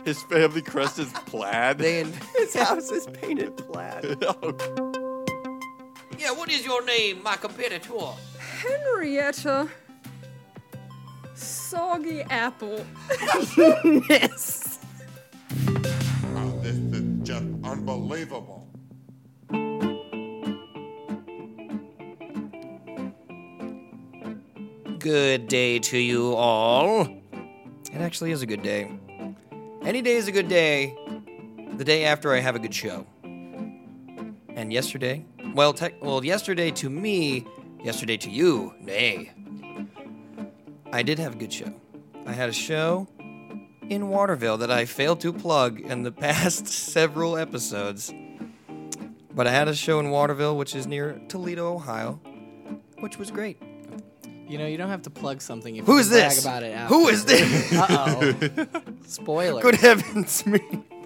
His family crest is plaid. His house is painted plaid. Yeah, what is your name, my competitor? Henrietta. Soggy apple. Yes. This is just unbelievable. Good day to you all. It actually is a good day. Any day is a good day. The day after I have a good show. And yesterday, yesterday to me, yesterday to you, nay. I did have a good show. I had a show in Waterville that I failed to plug in the past several episodes. But I had a show in Waterville, which is near Toledo, Ohio, which was great. You know, you don't have to plug something if Who you is can brag this? about it after. Who is this? Uh-oh. Spoiler. Good heavens me.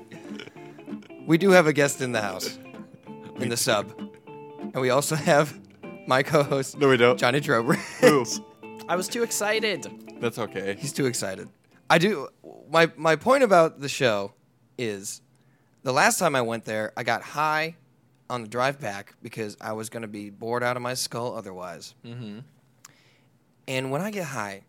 We do have a guest in the house, in the sub. And we also have my co-host, No, we don't. Johnny Trowbridge. Who? I was too excited. That's okay. He's too excited. I do. My point about the show is the last time I went there, I got high on the drive back because I was going to be bored out of my skull otherwise. Mm-hmm. And when I get high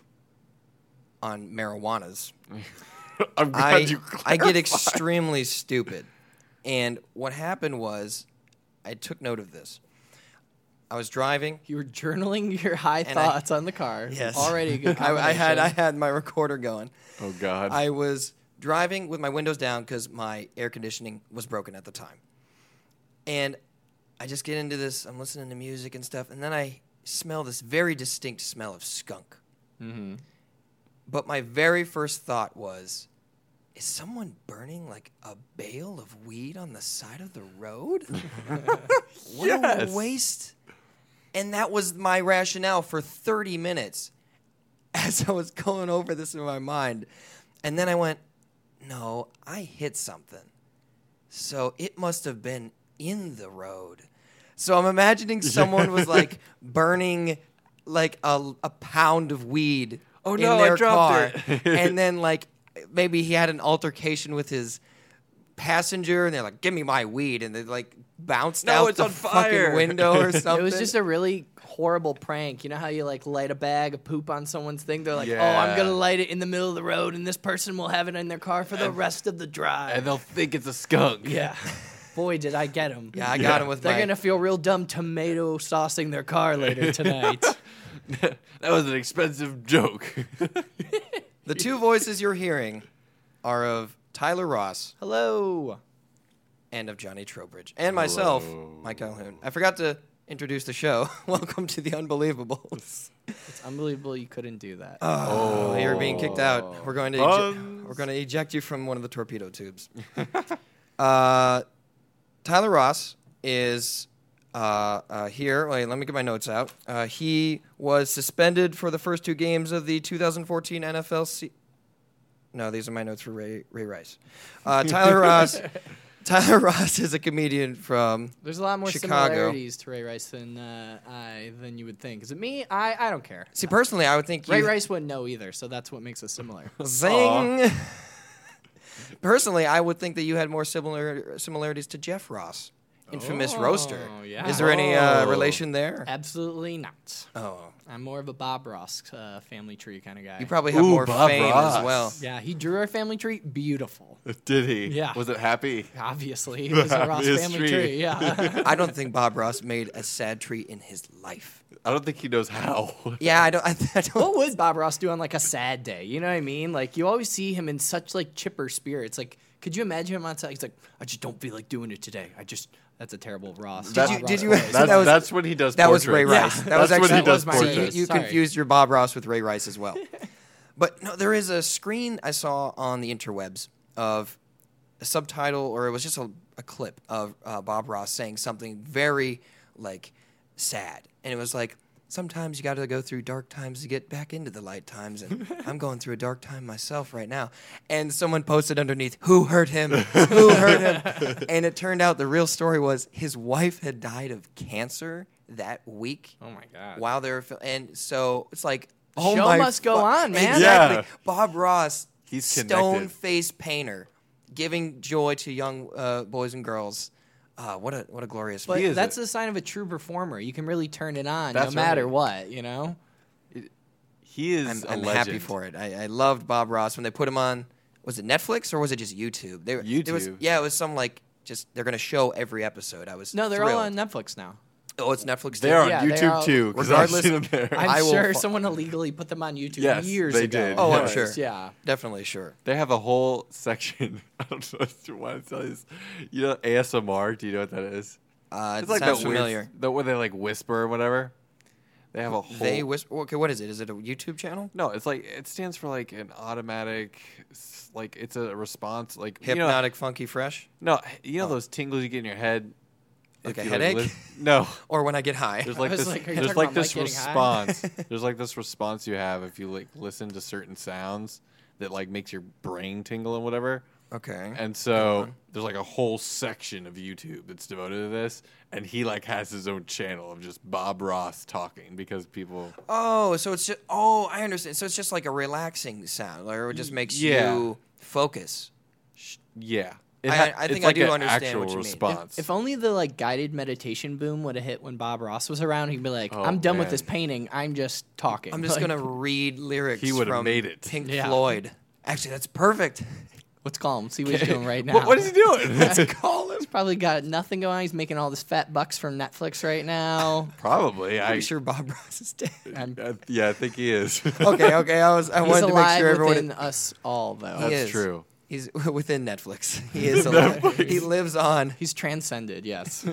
on marijuanas, I'm glad you I get clarified. extremely stupid. And what happened was, I took note of this. I was driving. You were journaling your high And thoughts on the car. Yes. Already a good I combination. had my recorder going. Oh, God. I was driving with my windows down because my air conditioning was broken at the time. And I just get into this. I'm listening to music and stuff. And then I smell this very distinct smell of skunk. Mm-hmm. But my very first thought was, is someone burning like a bale of weed on the side of the road? What Yes. a waste. And that was my rationale for 30 minutes as I was going over this in my mind. And then I went, no, I hit something. So it must have been in the road. So I'm imagining someone was like burning like a pound of weed Oh, in no, I their car. dropped it. And then like maybe he had an altercation with his passenger and they're like, give me my weed. And they like bounced No, out it's the on fire. fucking window or something. It was just a really horrible prank. You know how you like light a bag of poop on someone's thing? They're like, oh, Yeah. I'm going to light it in the middle of the road and this person will have it in their car for the rest of the drive. And they'll think it's a skunk. Yeah. Boy, did I get him. Yeah, I got him with They're my... going to feel real dumb tomato saucing their car later tonight. That was an expensive joke. The two voices you're hearing are of Tyler Ross Hello. and of Johnny Trowbridge. And myself, Mike Calhoun. I forgot to introduce the show. Welcome to The Unbelievables. It's unbelievable you couldn't do that. Oh, you're being kicked out. We're going to Buns. we're going to eject you from one of the torpedo tubes. Tyler Ross is here. Wait, let me get my notes out. He was suspended for the first two games of the 2014 NFL No, these are my notes for Ray Rice. Tyler Ross. Tyler Ross is a comedian from There's a lot more Chicago. similarities to Ray Rice than you would think. Is it me? I don't care. See, personally, I would think Ray you Rice wouldn't know either, so that's what makes us similar. Zing. Personally, I would think that you had more similarities to Jeff Ross, infamous roaster. Yeah. Is there any relation there? Absolutely not. Oh, I'm more of a Bob Ross family tree kind of guy. you probably have Ooh, more Bob fame Ross. as well. Yeah, he drew our family tree beautiful. Did he? Yeah. Was it happy? Obviously, it was a Ross His family tree. tree. Yeah. I don't think Bob Ross made a sad tree in his life. I don't think he knows how. Yeah, I don't. I don't. What would Bob Ross do on like a sad day? You know what I mean? Like you always see him in such like chipper spirits. Like, could you imagine him on set? He's like, I just don't feel like doing it today. That's a terrible Ross. Did Bob you- Ross voice. That's when he does That was Ray portraits. Rice. Yeah. That was That's when actually he does my See, portraits. you Sorry. confused your Bob Ross with Ray Rice as well. But no, there is a screen I saw on the interwebs of a subtitle, or it was just a clip of Bob Ross saying something very like sad, and it was like, sometimes you got to go through dark times to get back into the light times, and I'm going through a dark time myself right now. And someone posted underneath, who hurt him? Who hurt him? And it turned out the real story was his wife had died of cancer that week. Oh my god. While they were and so it's like, oh Show my must go on, man. Exactly. Yeah. Bob Ross, He's stone connected. face painter, giving joy to young boys and girls. What a glorious But man. that's a sign of a true performer. You can really turn it on no That's matter right. what, you know? He is I'm a legend. happy for it. I loved Bob Ross when they put him on. Was it Netflix or was it just YouTube? It was, YouTube. yeah, it was some like just they're gonna show every episode. I was No, they're thrilled. all on Netflix now. Oh, it's Netflix. They're on Yeah, they YouTube are- too, because I've regardless- seen them there. I'm I will sure fo- someone illegally put them on YouTube Yes, years they ago. did. Oh, I'm Yes. sure. Yeah. Definitely sure. They have a whole section. I don't know if you want to tell you this. You know ASMR? Do you know what that is? It It's sounds that weird- familiar. the where they like whisper or whatever. They have a whole. They whisper. Okay, what is it? Is it a YouTube channel? No, it's like it stands for like an automatic, like it's a response, like you know, Hypnotic, funky, fresh, no, you know those tingles you get in your head, like if a you, headache, no, or when I get high. there's like was this, like, are you there's talking like about this Mike getting high? response. There's like this response you have if you like listen to certain sounds that like makes your brain tingle and whatever. Okay. And so there's like a whole section of YouTube that's devoted to this, and he like has his own channel of just Bob Ross talking because people. Oh, so it's just. Oh, I understand. So it's just like a relaxing sound, or it just makes Yeah. you focus. Yeah, I think it's I like do an understand actual what you mean. response. If only the like guided meditation boom would have hit when Bob Ross was around, he'd be like, Oh, "I'm done with man. this painting. I'm just talking. I'm just Like, gonna read lyrics He would've from made it. Pink Yeah. Floyd. Actually, that's perfect. Let's call him. See what he's doing right now. what is he doing? Call him. He's probably got nothing going on. He's making all this fat bucks from Netflix right now. Probably. I'm sure Bob Ross is dead. Yeah, I think he is. Okay. I He's wanted to make alive sure everyone. within us all, though. He That's is. true. He's within Netflix. He is alive. He lives on. He's transcended. Yes.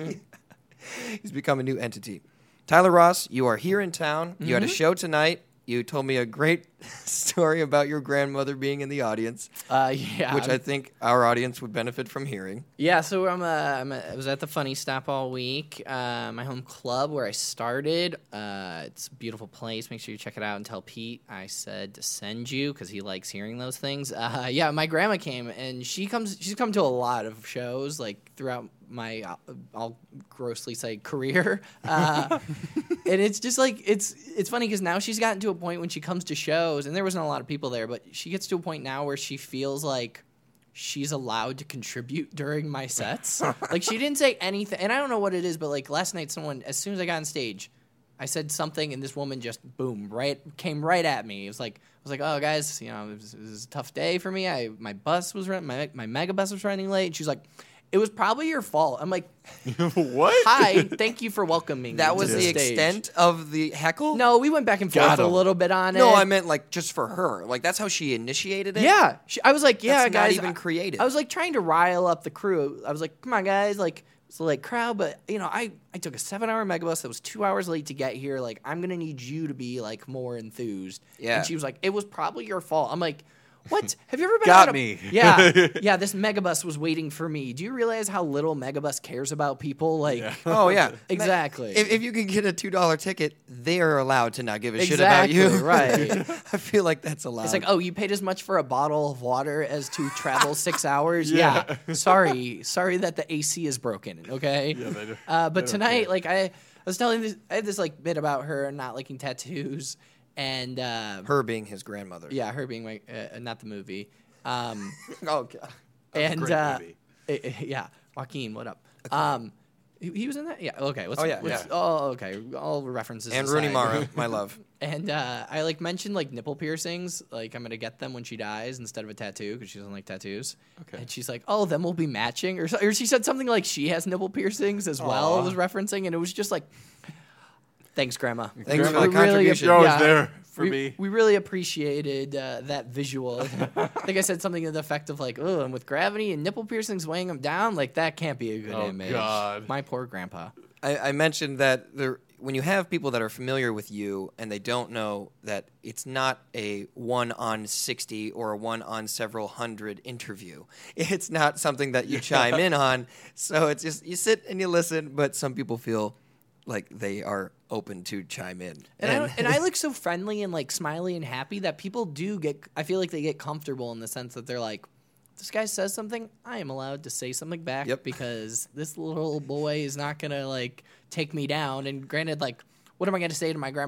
He's become a new entity. Tyler Ross, you are here in town. You Mm-hmm. had a show tonight. You told me a great story about your grandmother being in the audience, Yeah. which I think our audience would benefit from hearing. Yeah, so I was at the Funny Stop all week, my home club where I started. It's a beautiful place. Make sure you check it out and tell Pete I said to send you because he likes hearing those things. Yeah, my grandma came and she's come to a lot of shows like throughout my I'll grossly say career, and it's just like it's funny because now she's gotten to a point when she comes to shows and there wasn't a lot of people there, but she gets to a point now where she feels like she's allowed to contribute during my sets. Like she didn't say anything, and I don't know what it is, but like last night, someone as soon as I got on stage, I said something, and this woman just came right at me. It was like I was like, oh guys, it was a tough day for me. My bus was running, my mega bus was running late. And she's like, it was probably your fault. I'm like, What? hi, thank you for welcoming me. That to was the stage. extent of the heckle? No, we went back and Got forth a him. little bit on it. No, I meant like just for her. Like that's how she initiated it? Yeah, I was like, yeah, That's not guys. even creative. I was like trying to rile up the crew. I was like, come on, guys, like it's a like crowd, but I took a 7-hour megabus that was 2 hours late to get here. Like I'm gonna need you to be like more enthused. Yeah. And she was like, it was probably your fault. I'm like, what? Have you ever been Got on a- me. Yeah, this megabus was waiting for me. Do you realize how little megabus cares about people? Like, Oh, yeah. exactly. If you can get a $2 ticket, they are allowed to not give a shit about Exactly, you. right. I feel like that's allowed. It's like, oh, you paid as much for a bottle of water as to travel 6 hours? Yeah. Sorry that the AC is broken, okay? Yeah, they do. But tonight, like, I was telling this, I had this, like, bit about her not liking tattoos. And, her being his grandmother. yeah, her being my, not the movie. Oh, God. And, great movie. yeah, Joaquin, what up? He was in that? Yeah, okay. Oh, yeah, yeah. Oh, okay. All references And Rooney aside. Mara, my love. And I like mentioned like nipple piercings, like I'm gonna get them when she dies instead of a tattoo because she doesn't like tattoos. Okay. And she's like, "Oh, then we'll be matching," or she said something like she has nipple piercings as well. Aw. Was referencing, and it was just like, "Thanks, Grandma. Thanks for We the contribution. You're always yeah, there for we, me. We really appreciated that visual. I think I said something to the effect of like, "Oh, and with gravity and nipple piercings weighing them down, like that can't be a good Oh, image." God. My poor grandpa. I mentioned that when you have people that are familiar with you and they don't know that it's not a 1 on 60 or a 1 on several hundred interview. It's not something that you chime in on. So it's just you sit and you listen, but some people feel like they are open to chime in. And I look so friendly and like smiley and happy that people do get. I feel like they get comfortable in the sense that they're like, this guy says something, I am allowed to say something back Yep. because this little boy is not gonna like take me down. And granted, like, what am I gonna say to my grandma? Like,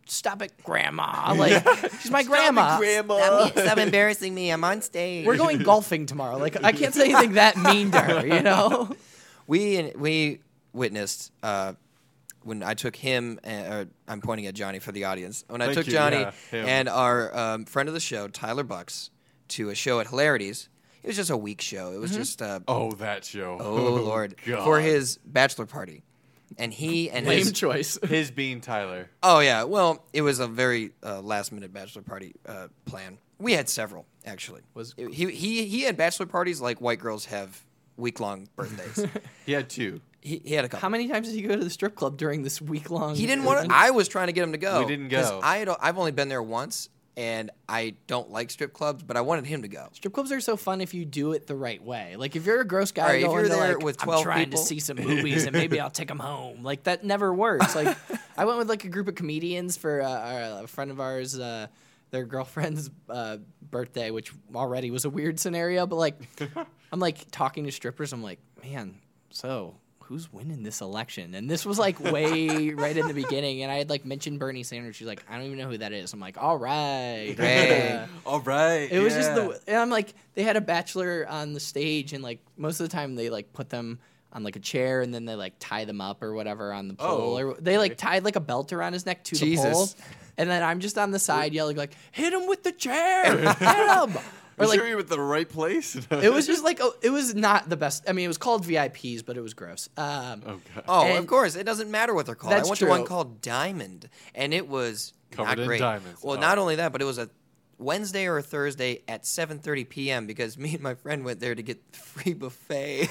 stop it, Grandma. Like, she's my grandma. Stop embarrassing me. I'm on stage. We're going golfing tomorrow. Like, I can't say anything that mean to her, you know? We witnessed when I took him. I'm pointing at Johnny for the audience. When I Thank took you, Johnny yeah, him. and our friend of the show, Tyler Bucks, to a show at Hilarities. It was just a week show. It was just Oh, that show. oh Lord, God. for his bachelor party, and he and Lame his choice. His being Tyler. oh yeah, well it was a very last minute bachelor party plan. We had several actually. He had bachelor parties like white girls have week-long birthdays. He had 2. he had a couple. How many times did he go to the strip club during this week-long? He didn't want to. I was trying to get him to go. We didn't 'cause go. I've only been there once, and I don't like strip clubs, but I wanted him to go. Strip clubs are so fun if you do it the right way. Like, if you're a gross guy All right, if going you're to, there like, with I'm 12 trying people- to see some movies and maybe I'll take them home. Like, that never works. Like, I went with, like, a group of comedians for a friend of ours, their girlfriend's birthday, which already was a weird scenario. But, like, I'm, like, talking to strippers. I'm like, man, so who's winning this election? And this was, like, way right in the beginning. And I had, like, mentioned Bernie Sanders. She's like, I don't even know who that is. I'm like, all right. Hey. All right. It was just and I'm like, they had a bachelor on the stage, and like most of the time they like put them on like a chair, and then they like tie them up or whatever on the pole, or they like tied like a belt around his neck to the Jesus. pole, and then I'm just on the side yelling like, hit him with the chair, hit him. Are Or you like sure you're at the right place? it was just like it was not the best. I mean, it was called VIPs, but it was gross. Oh, God. Oh, And- of course, it doesn't matter what they're called. I That's went to one true. called Diamond, and it was Covered not in great. diamonds. Well, Oh. not only that, but it was a Wednesday or a Thursday at 7:30 p.m. because me and my friend went there to get free buffet.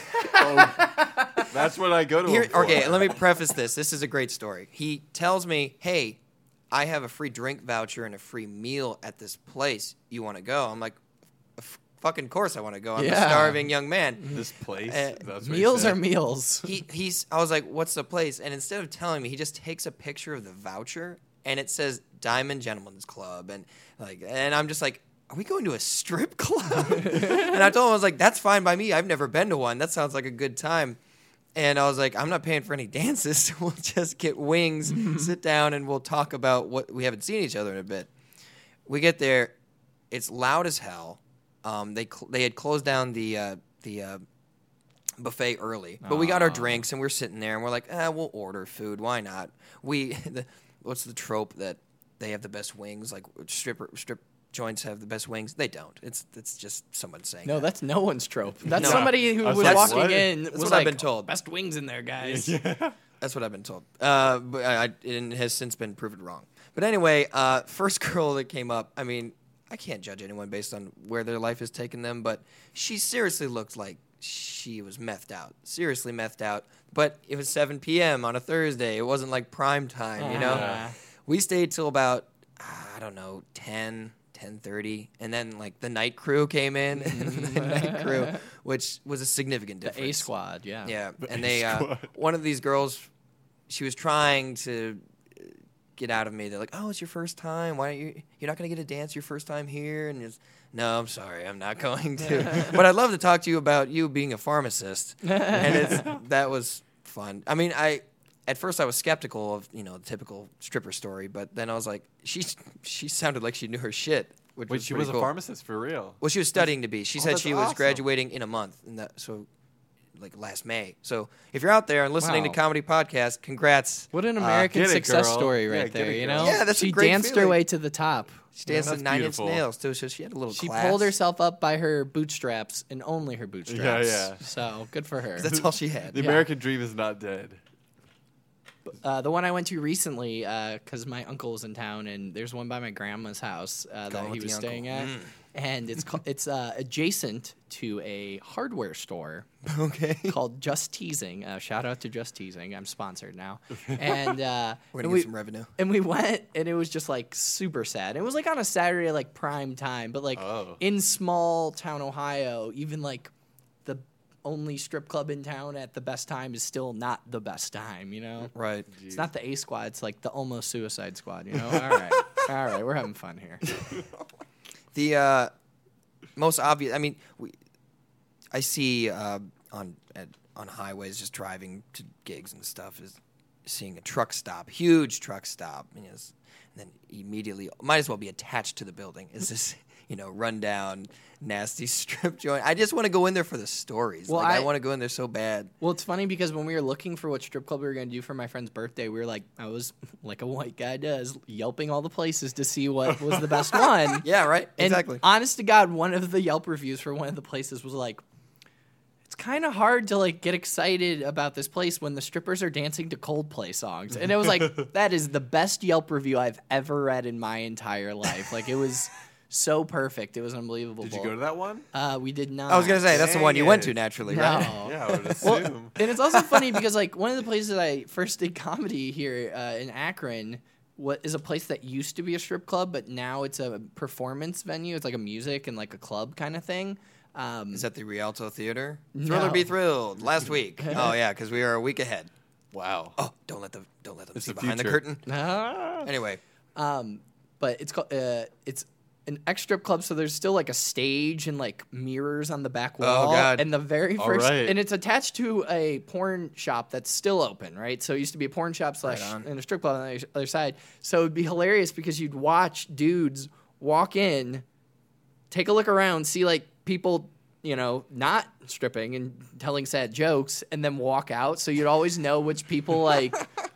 That's what I go to. Here, him for. okay, let me preface this. This is a great story. He tells me, "Hey, I have a free drink voucher and a free meal at this place. You want to go?" I'm like, "Fucking course I want to go. I'm a Yeah. starving young man." This place. That's what he Meals said. are meals. I was like, "What's the place?" And instead of telling me, he just takes a picture of the voucher and it says Diamond Gentlemen's Club, and I'm just like, "Are we going to a strip club?" And I told him, I was like, "That's fine by me. I've never been to one. That sounds like a good time." And I was like, "I'm not paying for any dances. We'll just get wings, sit down, and we'll talk about what we haven't seen each other in a bit." We get there, it's loud as hell. They had closed down the buffet early, but we got our drinks and we're sitting there and we're like, we'll order food. Why not? What's the trope that they have the best wings? Like strip joints have the best wings. They don't. It's just someone saying. No, that. that's no one's trope. That's No. somebody who I was was like, walking what? in. That's was what like, I've been told. Best wings in there, guys. That's what I've been told. But it has since been proven wrong. But anyway, first girl that came up, I mean, I can't judge anyone based on where their life has taken them, but she seriously looked like she was methed out. Seriously methed out. But it was 7 p.m. on a Thursday. It wasn't like prime time, you know? We stayed till about, I don't know, 10:30, and then like the night crew came in, the night crew, which was a significant difference. The A squad, yeah. Yeah, and they one of these girls, she was trying to get out of me. They're like, "Oh, it's your first time. Why don't you're not going to get a dance your first time here?" And it's, "No, I'm sorry, I'm not going to." But I'd love to talk to you about you being a pharmacist, and that was fun. I mean, at first I was skeptical of the typical stripper story, but then I was like, she sounded like she knew her shit. Which Wait, was she pretty was cool. a pharmacist for real. Well, she was studying to be. She said that's she was awesome. graduating in a month, like last May. So if you're out there and listening Wow. to Comedy Podcast, congrats. What an American get it, success girl. story Yeah, right get there, it, you girl. know? Yeah, that's a she great danced her feeling. way to the top. She danced that's in Nine beautiful. Inch Nails too, so she had a little She class. pulled herself up by her bootstraps and only her bootstraps. yeah. So good for her. That's all she had. The American dream is not dead. The one I went to recently, because my uncle was in town, and there's one by my grandma's house that Going he with was the uncle. staying at, and it's adjacent to a hardware store Okay. called Just Teasing. Shout out to Just Teasing. I'm sponsored now, and We're and gonna get some revenue. And we went, and it was just like super sad. It was like on a Saturday, like prime time, but like Oh. in small town Ohio, even like the only strip club in town at the best time is still not the best time, you know? Right. It's not the A squad, it's like the almost suicide squad, you know? All right, we're having fun here. The most obvious. I mean, I see on highways just driving to gigs and stuff is seeing a truck stop, huge truck stop, and then immediately might as well be attached to the building. Is this rundown, nasty strip joint? I just want to go in there for the stories. Well, I I want to go in there so bad. Well, it's funny because when we were looking for what strip club we were going to do for my friend's birthday, we were like, I was like a white guy does, yelping all the places to see what was the best one. Yeah, right. And Exactly. honest to God, one of the Yelp reviews for one of the places was like, it's kind of hard to like get excited about this place when the strippers are dancing to Coldplay songs. And it was like, that is the best Yelp review I've ever read in my entire life. Like, it was so perfect. It was unbelievable. Did you go to that one? We did not. I was gonna say that's the one you Dang went it. to naturally, No. right? Yeah, I would Well, assume. and it's also funny because like one of the places I first did comedy here in Akron is a place that used to be a strip club, but now it's a performance venue. It's like a music and like a club kind of thing. Is that the Rialto Theater? No. Thriller Be Thrilled last week. Oh yeah, because we are a week ahead. Wow. Oh, don't let them It's see the behind the future. curtain. Ah. Anyway, But it's called it's an X strip club, so there's still like a stage and like mirrors on the back wall. God. And the very All first, right. and it's attached to a porn shop that's still open, right? So it used to be a porn shop slash on. and a strip club on the other side. So it'd be hilarious because you'd watch dudes walk in, take a look around, see like people, not stripping and telling sad jokes, and then walk out. So you'd always know which people like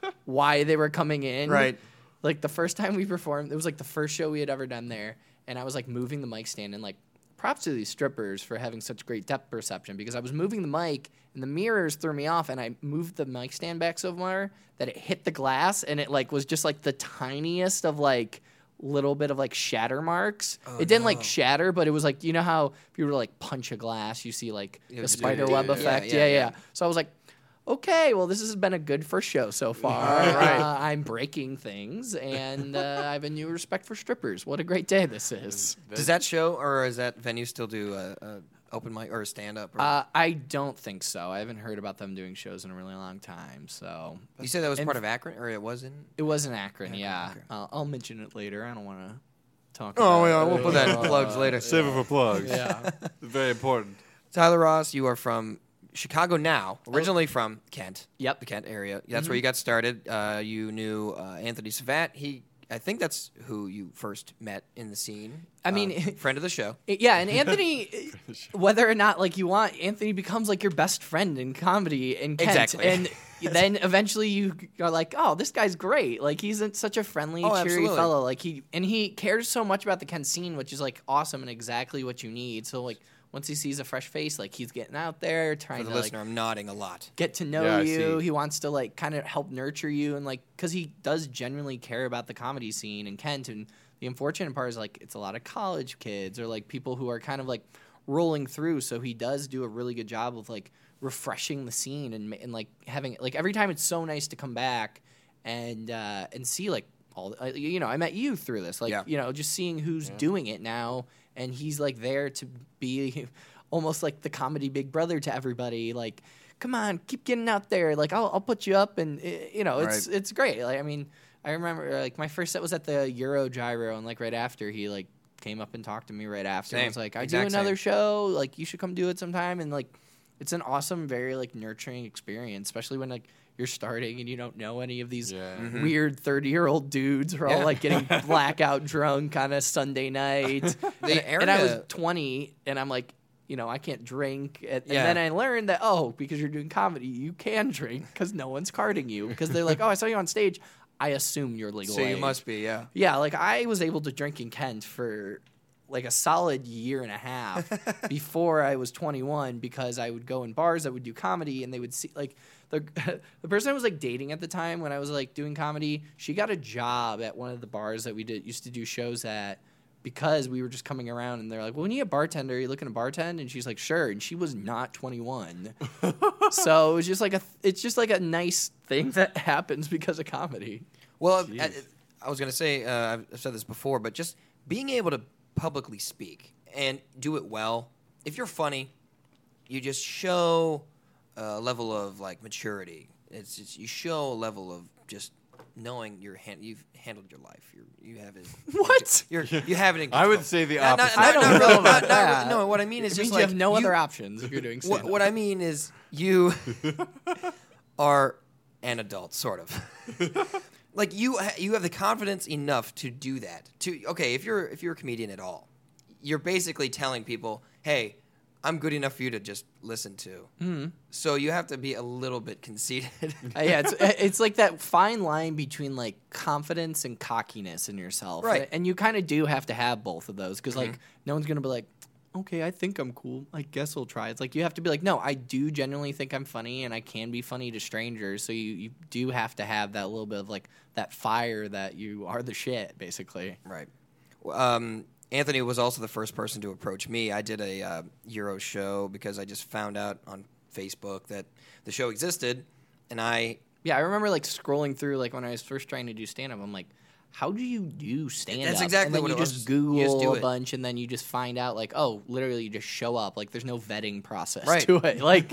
why they were coming in. Right. Like the first time we performed, it was like the first show we had ever done there, and I was like moving the mic stand, and like props to these strippers for having such great depth perception because I was moving the mic and the mirrors threw me off, and I moved the mic stand back so far that it hit the glass, and it like was just like the tiniest of like little bit of like shatter marks. It didn't like shatter, but it was like, you know how if you were to like punch a glass, you see like the just spider do- web yeah, effect. yeah, Yeah. yeah. So I was like, okay, well, this has been a good first show so far. I'm breaking things, and I have a new respect for strippers. What a great day this is. does that show or does that venue still do a open mic or a stand up? I don't think so. I haven't heard about them doing shows in a really long time. So You said that was and- part of Akron, or it wasn't? it was in Akron, yeah. okay. I'll mention it later. I don't want to talk Oh about yeah, it. we'll put that in plugs later. Save it for plugs. Yeah. Very important. Tyler Ross, you are from Chicago now, originally from Kent. Yep. The Kent area. That's where you got started. You knew Anthony Savat. I think that's who you first met in the scene. I mean, friend of the show. Yeah, and Anthony, whether or not like you want, Anthony becomes like your best friend in comedy in Kent. Exactly. And then eventually you are like, oh, this guy's great. Like he's such a friendly, cheery absolutely. fellow. Like he cares so much about the Kent scene, which is like awesome and exactly what you need. So like once he sees a fresh face, like he's getting out there trying For the to listener, I'm nodding a lot. get to know Yeah, I you. see. He wants to like kind of help nurture you and like because he does genuinely care about the comedy scene in Kent. And the unfortunate part is like it's a lot of college kids or like people who are kind of like rolling through. So he does do a really good job of like refreshing the scene and like having like every time it's so nice to come back and see like all I met you through this like Yeah. just seeing who's doing it now. And he's like there to be almost like the comedy big brother to everybody. Like, come on, keep getting out there. Like, I'll put you up, and it's great. Like, I mean, I remember like my first set was at the Euro Gyro, and like right after he like came up and talked to me right after. And Same. was like, I Exact do another same. show. Like, you should come do it sometime. And like, it's an awesome, very like nurturing experience, especially when like you're starting and you don't know any of these Yeah. weird 30-year-old dudes who are all Yeah. like getting blackout drunk on a Sunday night. And I was area- 20 and I'm like, I can't drink. And Yeah. then I learned that, because you're doing comedy, you can drink because no one's carding you. Because they're like, I saw you on stage. I assume you're legal So you age. must be, yeah. Yeah, like I was able to drink in Kent for like a solid year and a half before I was 21 because I would go in bars that would do comedy and they would see like the person I was like dating at the time when I was like doing comedy, she got a job at one of the bars that we used to do shows at because we were just coming around and they're like, well, we need a bartender. Are you looking to bartend? And she's like, sure. And she was not 21. So it was just like it's just like a nice thing that happens because of comedy. Well, I was going to say, I've said this before, but just being able to publicly speak and do it well. If you're funny, you just show a level of like maturity. It's just, you show a level of just knowing you've handled your life. You have it. What? You have it in I would control. say the Not- opposite. I don't not know really- about not that. really- No, what I mean is It just means like you have no other options if you're doing stand-up. what I mean is you are an adult, sort of. like you have the confidence enough to do that. If you're a comedian at all, you're basically telling people, hey, I'm good enough for you to just listen to. Mm-hmm. So you have to be a little bit conceited. Yeah, it's like that fine line between like confidence and cockiness in yourself, Right? And you kind of do have to have both of those because like no one's gonna be like, okay, I think I'm cool. I guess I'll try. It's like you have to be like, no, I do genuinely think I'm funny, and I can be funny to strangers. So you do have to have that little bit of like that fire that you are the shit, basically. Right. Anthony was also the first person to approach me. I did a Euro show because I just found out on Facebook that the show existed, and I remember like scrolling through like when I was first trying to do stand up. I'm like, how do you do stand up? That's exactly and then what you it just was. Google You just do a it. bunch, and then you just find out like, oh, literally you just show up. Like there's no vetting process Right. to it. Like,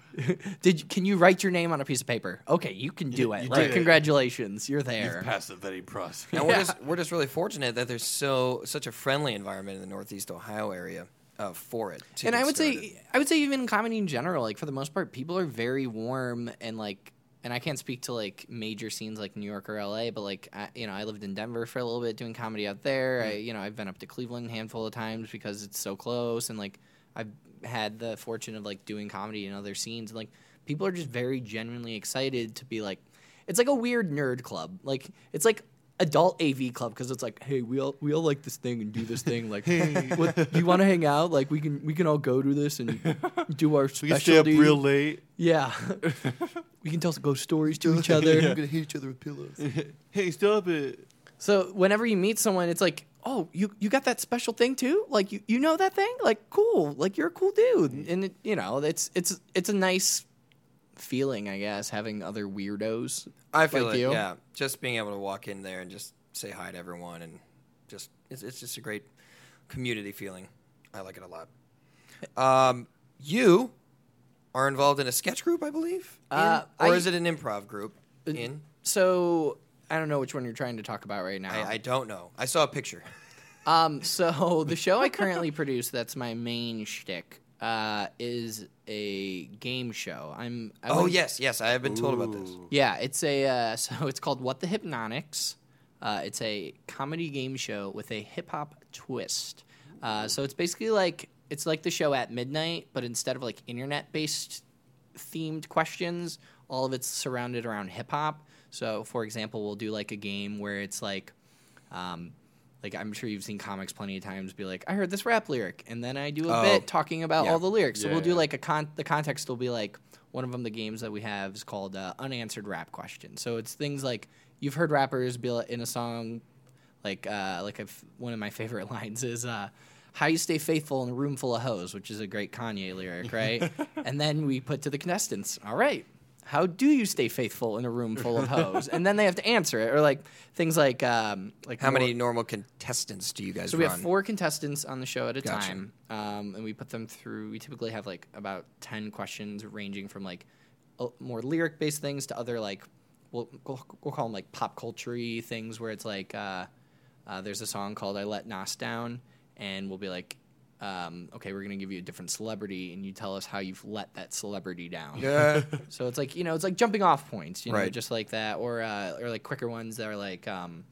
can you write your name on a piece of paper? Okay, you can do it. you Like, did it. congratulations, you're there. You've passed the vetting process. and we're just really fortunate that there's such a friendly environment in the Northeast Ohio area for it. to And get I would started. say even in comedy in general, like for the most part, people are very warm and like. And I can't speak to like major scenes like New York or LA, but like I lived in Denver for a little bit doing comedy out there. I've been up to Cleveland a handful of times because it's so close, and like I've had the fortune of like doing comedy in other scenes. And, like people are just very genuinely excited to be like, it's like a weird nerd club. Like it's like adult AV club because it's like, hey, we all like this thing and do this thing. Like, what, do you want to hang out? Like we can all go to this and do our specialty. We can stay up real late. Yeah. We can tell ghost stories to each other. We're gonna hit each other with pillows. Hey, stop it. So whenever you meet someone, it's like, oh, you got that special thing too? Like you know that thing? Like cool. Like you're a cool dude. And it's a nice feeling, I guess, having other weirdos. I feel like it. you. Yeah, just being able to walk in there and just say hi to everyone, and just it's just a great community feeling. I like it a lot. You are involved in a sketch group, I believe, or is it an improv group? So I don't know which one you're trying to talk about right now. I don't know. I saw a picture. So the show I currently produce, that's my main shtick, is a game show. Yes, I have been told about this. Yeah, it's a so it's called What the Hypnotics. It's a comedy game show with a hip hop twist. So it's basically like the show At Midnight, but instead of like internet based themed questions, all of it's surrounded around hip hop. So for example, we'll do like a game where it's like I'm sure you've seen comics plenty of times be like, I heard this rap lyric, and then I do a bit talking about all the lyrics. So we'll do like the context will be like, one of them, the games that we have is called Unanswered Rap Question. So it's things like you've heard rappers be in a song, one of my favorite lines is, how you stay faithful in a room full of hoes, which is a great Kanye lyric, right? And then we put to the contestants, all right, how do you stay faithful in a room full of hoes? And then they have to answer it, or like things like How many normal contestants do you guys so run? we have 4 contestants on the show at a Gotcha. time, and we put them through. We typically have like about 10 questions, ranging from like more lyric-based things to other like we'll call them like pop culture-y things, where it's like there's a song called "I Let Nas Down," and we'll be like, okay, we're gonna give you a different celebrity, and you tell us how you've let that celebrity down. Yeah. So it's like it's like jumping off points, Right. just like that, or like quicker ones that are like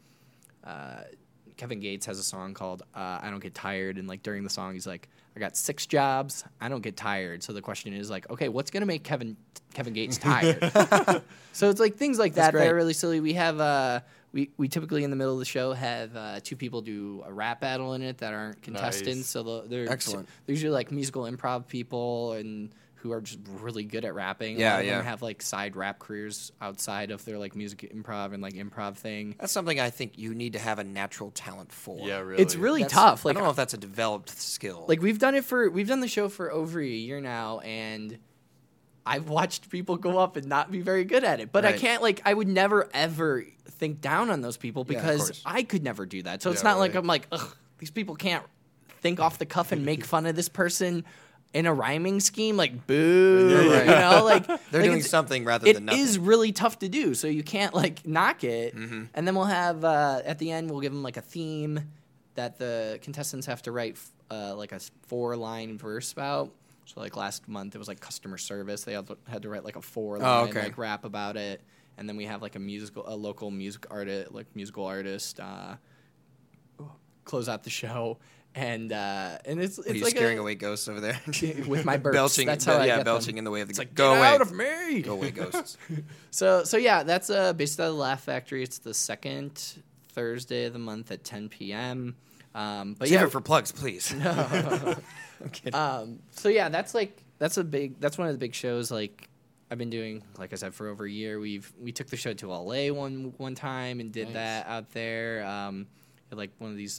Kevin Gates has a song called "I Don't Get Tired," and like during the song he's like, "I got 6 jobs, I don't get tired." So the question is like, okay, what's gonna make Kevin Gates tired? So it's like things like that great. that are really silly. We have we typically in the middle of the show have 2 people do a rap battle in it that aren't contestants. Nice. So they're Excellent. They're usually like musical improv people and who are just really good at rapping. Yeah, A lot of them yeah. have like side rap careers outside of their like music improv and like improv thing. That's something I think you need to have a natural talent for. Yeah, really. It's really That's- tough. I Like don't know if that's a developed skill. Like we've done the show for over a year now, and I've watched people go up and not be very good at it. But I Right. can't I would never ever think down on those people Yeah, of because course. I could never do that. So it's Yeah, not like right. I'm like, ugh, these people can't think off the cuff and make fun of this person in a rhyming scheme. Like, boo, Right. like They're like, doing it's- something rather It than nothing. is really tough to do, so you can't like knock it. Mm-hmm. And then we'll have at the end we'll give them like a theme that the contestants have to write like a 4-line verse about. So like last month it was like customer service. They had to write like a 4-line okay. like rap about it. and then we have like a local musical artist close out the show. And it's Are you like scaring away ghosts over there? with my burps. belching, That's how I get belching them. in the way of the It's like, go get away, out of me. go away, ghosts. So yeah, that's based out of the Laugh Factory. It's the second Thursday of the month at 10 p.m. But Save it for plugs, please. I'm kidding. So yeah, that's one of the big shows. Like I've been doing, like I said, for over a year. We took the show to LA one time and did that out there. At like one of these,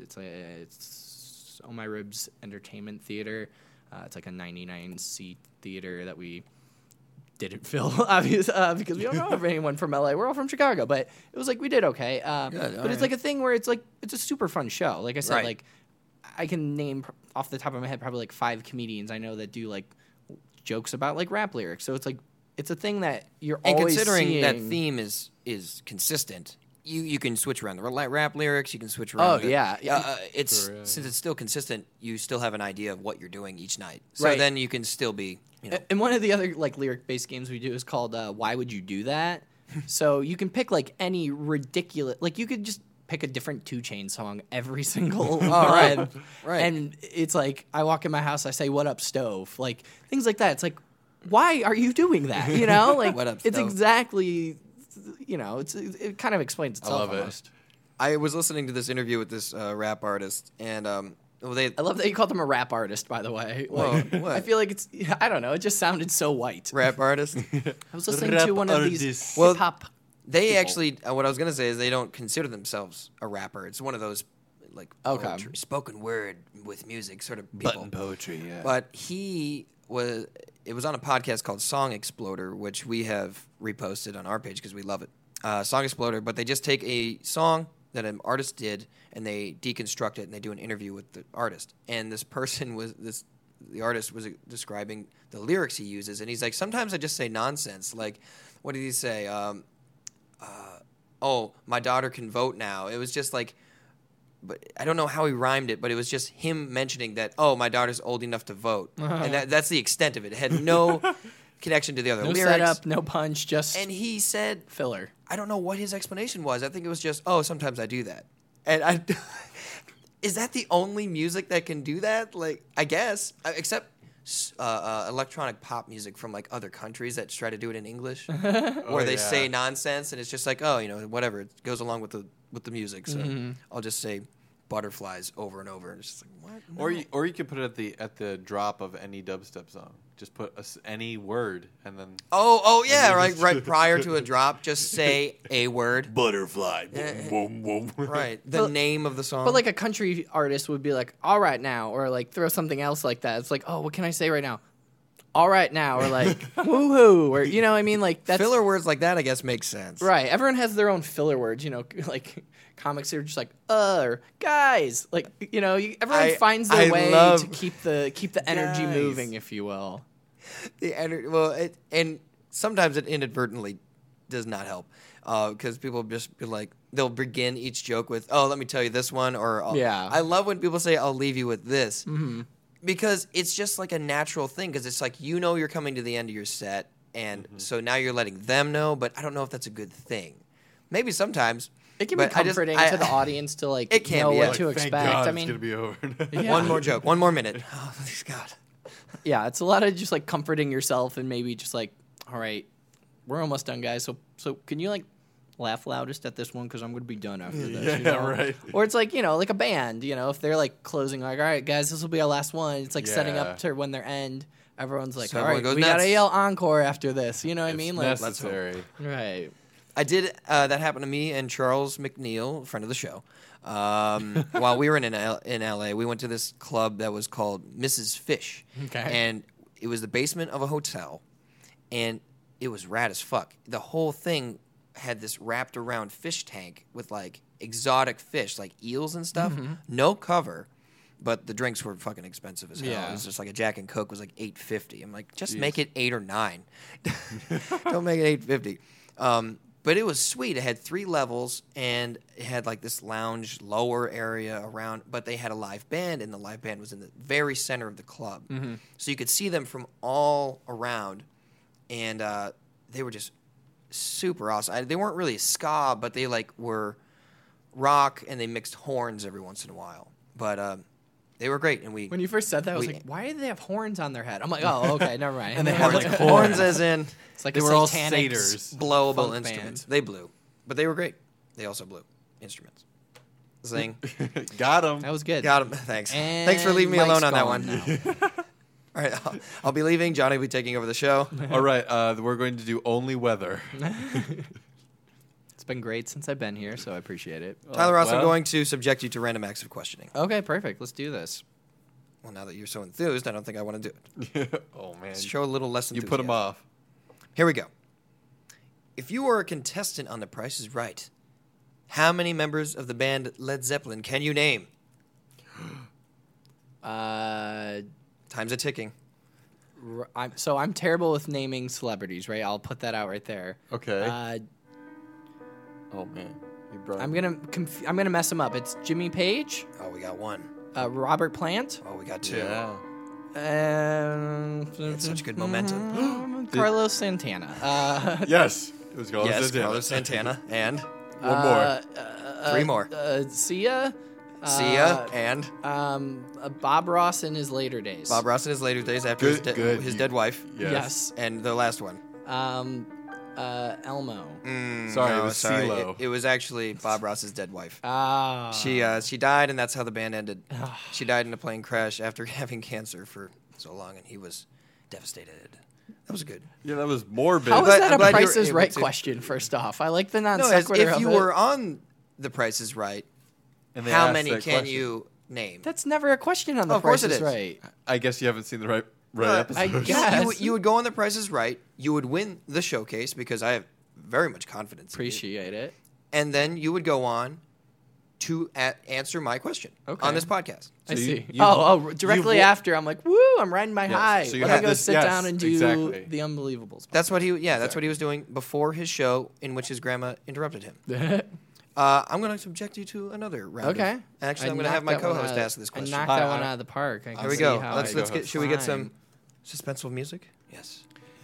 it's Oh My Ribs Entertainment Theater. It's like a 99 seat theater that we didn't fill, obviously, because we don't know anyone from LA. We're all from Chicago, but it was like we did okay. But it's like a thing where it's a super fun show. Like I said, Right. like I can name off the top of my head probably like 5 comedians I know that do like jokes about like rap lyrics. So it's like it's a thing that you're And always considering seeing. that theme is consistent, you can switch around the rap lyrics. You can switch around. It's since it's still consistent, you still have an idea of what you're doing each night. So Right. then you can still be, And one of the other like lyric-based games we do is called "Why Would You Do That?" So you can pick like any ridiculous, like you could just pick a different 2 Chainz song every single right. run. Right. And it's like I walk in my house, I say "What up, stove?" Like things like that. It's like, why are you doing that? You know, like What up, it's stove? exactly, it kind of explains I itself. love it. Almost. I was listening to this interview with this rap artist, and I love that you called him a rap artist, by the way. Whoa, Like, what? I feel like I don't know, it just sounded so white. rap artist. I was listening Rap to one of these artist. Well, hip hop. They people. actually, what I was gonna say is they don't consider themselves a rapper. It's one of those like Okay. poetry, spoken word with music sort of people. Button poetry, yeah. But it was on a podcast called Song Exploder, which we have reposted on our page because we love it. Song Exploder, but they just take a song that an artist did and they deconstruct it and they do an interview with the artist. And this person the artist was describing the lyrics he uses, and he's like, sometimes I just say nonsense. Like, what did he say? Oh, my daughter can vote now. It was just like, but I don't know how he rhymed it, but it was just him mentioning that, oh, my daughter's old enough to vote. And that's the extent of it. It had no connection to the other No lyrics. setup, no punch, just And he said, filler. I don't know what his explanation was. I think it was just, oh, sometimes I do that. And is that the only music that can do that? Like, I guess, except electronic pop music from like other countries that try to do it in English, where they say nonsense, and it's just like, oh, whatever, it goes along with the music. So I'll just say butterflies over and over, and it's just like, what? No. Or you could put it at the drop of any dubstep song. Just put any word and then Oh yeah, right prior to a drop, just say a word. butterfly. Boom, boom, boom. Right, the name of the song. But like a country artist would be like, all right now, or like throw something else like that. It's like, oh, what can I say right now? All right now, or like woohoo, or you know what I mean? Like that's filler words like that, I guess, makes sense. right. Everyone has their own filler words, like comics are just like or guys, like everyone finds their way love to keep the energy guys. moving, if you will. And sometimes it inadvertently does not help because people just be like, they'll begin each joke with, "Oh, let me tell you this one," or Yeah. I love when people say, "I'll leave you with this," because it's just like a natural thing. Because it's like you're coming to the end of your set, and so now you're letting them know. But I don't know if that's a good thing. Maybe sometimes It can be but I just- comforting I- to the audience to like It can know be, what yeah. to Thank expect. God I it's mean, gonna be over. yeah. one more joke, 1 more minute. Oh, please God. Yeah, it's a lot of just like comforting yourself and maybe just like, all right, we're almost done, guys. So can you like laugh loudest at this one because I'm going to be done after this. Yeah, you know? right. Or it's like like a band. If they're like closing, like, all right, guys, this will be our last one. It's like setting Yeah. up to when their end. Everyone's like, So all everyone right, goes we nuts. gotta yell encore after this. You know what I mean? Like, necessary. right. I did. That happened to me and Charles McNeil, friend of the show. While we were in LA, we went to this club that was called Mrs. Fish. Okay. And it was the basement of a hotel, and it was rad as fuck. The whole thing had this wrapped around fish tank with like exotic fish, like eels and stuff. No cover. But the drinks were fucking expensive as hell. Yeah. It was just like a Jack and Coke was like $8.50. I'm like, just make it $8 or $9. Don't make it $8.50. But it was sweet. It had 3 levels, and it had like this lounge lower area around. But they had a live band, and the live band was in the very center of the club, so you could see them from all around, and they were just super awesome. They weren't really ska, but they like were rock, and they mixed horns every once in a while. But they were great, and we When you first said that, I was we- like, why do they have horns on their head? I'm like, oh, okay, never mind. And they had, like, horns as in it's like They a were all satanic satyrs. blowable funk instruments. band. They blew, but they were great. They also blew instruments. Zing. Got him. That was good. Got him. Thanks. And Thanks for leaving me Mike's alone on that gone one. now. All right, I'll be leaving. Johnny will be taking over the show. All right, we're going to do only weather. It's been great since I've been here, so I appreciate it. Tyler Ross, I'm well. going to subject you to random acts of questioning. Okay, perfect. Let's do this. Well, now that you're so enthused, I don't think I want to do it. Oh man, Let's show a little less you enthusiasm. put him off. Here we go. If you were a contestant on The Price is Right, how many members of the band Led Zeppelin can you name? Time's a ticking. I'm terrible with naming celebrities, right? I'll put that out right there. Okay. Oh man, you brought. I'm gonna mess them up. It's Jimmy Page, Oh, we got one. Robert Plant, Oh, we got two. Yeah. and Such good momentum. Carlos Santana. Yes. It was Carlos Yes, Santana. Carlos Santana. And One more. three more. Sia. Sia and Bob Ross in his later days. Bob Ross in his later days after his, Good. his dead wife. Yes. And the last one. Elmo. Sorry, No, it was sorry. CeeLo. It was actually Bob Ross's dead wife. Ah. She died, and that's how the band ended. She died in a plane crash after having cancer for so long, and he was devastated. That was good. Yeah, that was morbid. How is But that I'm a glad Price you were is able Right to- question? First off, I like the non No, as sequitur if of you it. were on The Price is Right, And they how asked many that can question. you name? That's never a question on the Of course Price it is is. Right. I guess you haven't seen the right But episode. I guess. You would go on The Price is Right. You would win the showcase because I have very much confidence. in you. Appreciate it. And then you would go on to answer my question Okay. on this podcast. I So see. you- Directly you've- after, I'm like, woo, I'm riding my high. so you Let me had go this- sit yes, down and do exactly. the Unbelievables. That's what that's what he was doing before his show, in which his grandma interrupted him. I'm going to subject you to another round. Okay. Of, actually, I I'm going to have my knocked that one co-host out- ask this question. I knocked that one out of the park. I can Here we see go. how Let's I get. Should we get some fine. suspenseful music? Yes.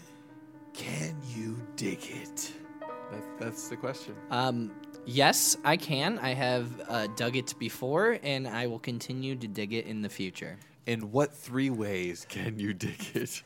Can you dig it? That's the question. Yes, I can. I have dug it before, and I will continue to dig it in the future. In what 3 ways can you dig it?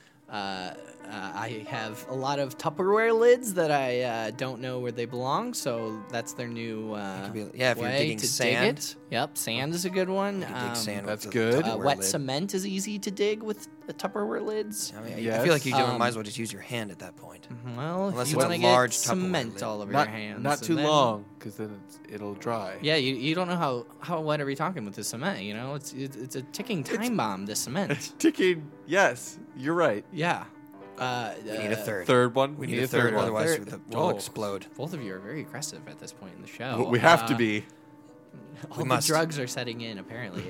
I have a lot of Tupperware lids that I don't know where they belong, so that's their new be- yeah, if you're way digging to sand. dig it. Yep, sand is a good one. You can dig sand that's with the good. Tupperware Wet lid. cement is easy to dig with Tupperware lids. I mean, I Yes. feel like you Um, might as well just use your hand at that point. Well, Unless if you it's a want to large get Tupperware cement lid. all over Not, your hands. not and too then- long, because then it'll dry. Yeah, you don't know how wet are we talking with the cement? You know, it's a ticking time bomb. The cement. Ticking. Yes, you're right. Yeah. We need a third. Third one. We need a third, one. otherwise Third- we'll Oh. explode. Both of you are very aggressive at this point in the show. Well, we have to be. All the must. drugs are setting in, apparently.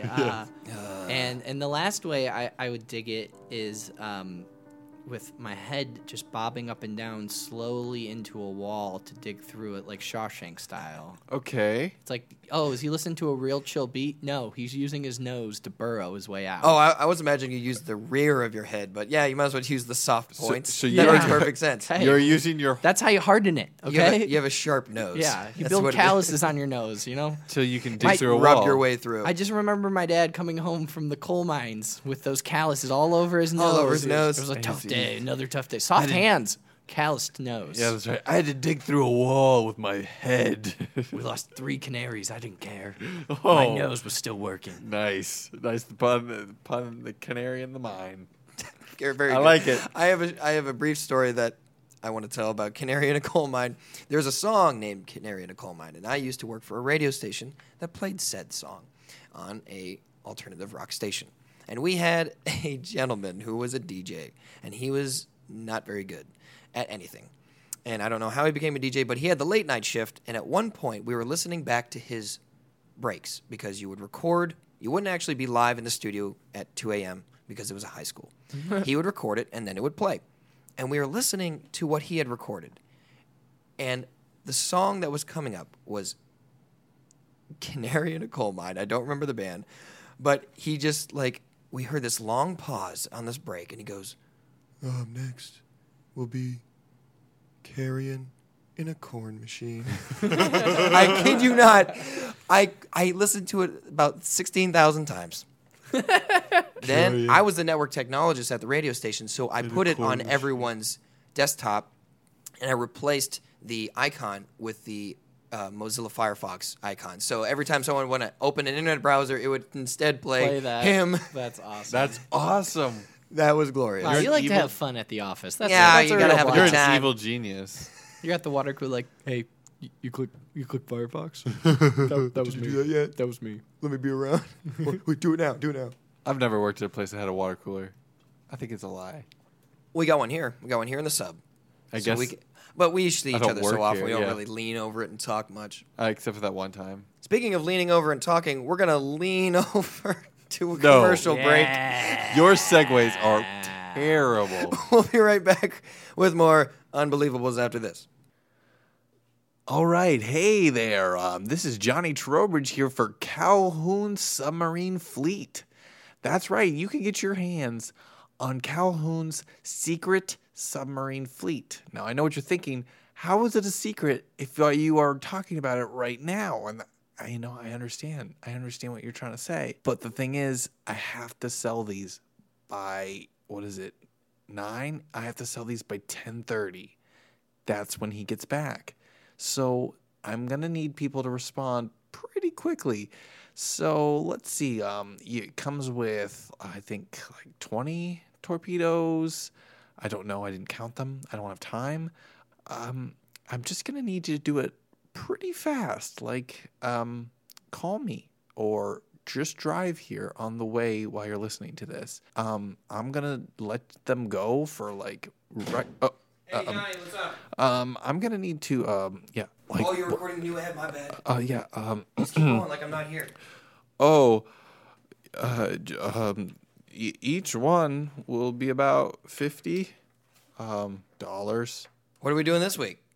And the last way I would dig it is with my head just bobbing up and down slowly into a wall to dig through it like Shawshank style. Okay. It's like, oh, is he listening to a real chill beat? No, he's using his nose to burrow his way out. Oh, I was imagining you used the rear of your head, but yeah, you might as well use the soft points. so that you're- makes perfect sense. Hey. You're using your That's how you harden it, You have, okay? you have a sharp nose. Yeah, you That's build what it is. calluses on your nose, you know? so you can dig Might through a Rub wall. your way through. I just remember my dad coming home from the coal mines with those calluses all over his nose. All over his nose. It was a tough Easy. day, another tough day. Soft hands, calloused nose. Yeah, that's right. I had to dig through a wall with my head. We lost 3 canaries. I didn't care. Oh. My nose was still working. Nice. Nice pun, the canary in the mine. You're very I good. like it. I have a brief story that I want to tell about Canary in a Coal Mine. There's a song named Canary in a Coal Mine, and I used to work for a radio station that played said song on a alternative rock station. And we had a gentleman who was a DJ, and he was not very good at anything. And I don't know how he became a DJ, but he had the late night shift, and at one point we were listening back to his breaks because you would record. You wouldn't actually be live in the studio at 2 a.m. because it was a high school. He would record it, and then it would play. And we were listening to what he had recorded. And the song that was coming up was Canary in a Coal Mine. I don't remember the band. But he just, like, we heard this long pause on this break, and he goes, next will be Carrion in a corn machine. I kid you not. I listened to it about 16,000 times. Then I was the network technologist at the radio station, so I put it on everyone's desktop, and I replaced the icon with the Mozilla Firefox icon. So every time someone wanted to open an internet browser, it would instead play that. him. That's awesome. That's awesome. That was glorious. Wow, you like evil- to have fun at the office. That's Yeah, that's you a gotta real have a blast. You're good an time. evil genius. You're at the water cooler, like, hey, you click Firefox. that was Did me. you do that yet? That was me. Let me be around. Wait, do it now. Do it now. I've never worked at a place that had a water cooler. I think it's a lie. We got one here. We got one here in the sub. I So guess, but we see I each don't other so work often. here, We don't yeah. really lean over it and talk much. except for that one time. Speaking of leaning over and talking, we're going to lean over to a No. commercial break. Your segues are terrible. We'll be right back with more Unbelievables after this. All right, hey there. This is Johnny Trowbridge here for Calhoun Submarine Fleet. That's right, you can get your hands on Calhoun's secret submarine fleet. Now, I know what you're thinking. How is it a secret if you are talking about it right now? And I understand. I understand what you're trying to say. But the thing is, I have to sell these by, 9? I have to sell these by 10:30. That's when he gets back. So I'm going to need people to respond pretty quickly. So let's see. It comes with, I think, like 20 torpedoes. I don't know. I didn't count them. I don't have time. I'm just going to need you to do it pretty fast. Like, call me or just drive here on the way while you're listening to this. I'm going to let them go for like, right. Hey, Johnny, what's up? I'm gonna need to, like. Oh, you're recording new ahead, my bad. Yeah. Just keep going like I'm not here. Each one will be about $50. What are we doing this week?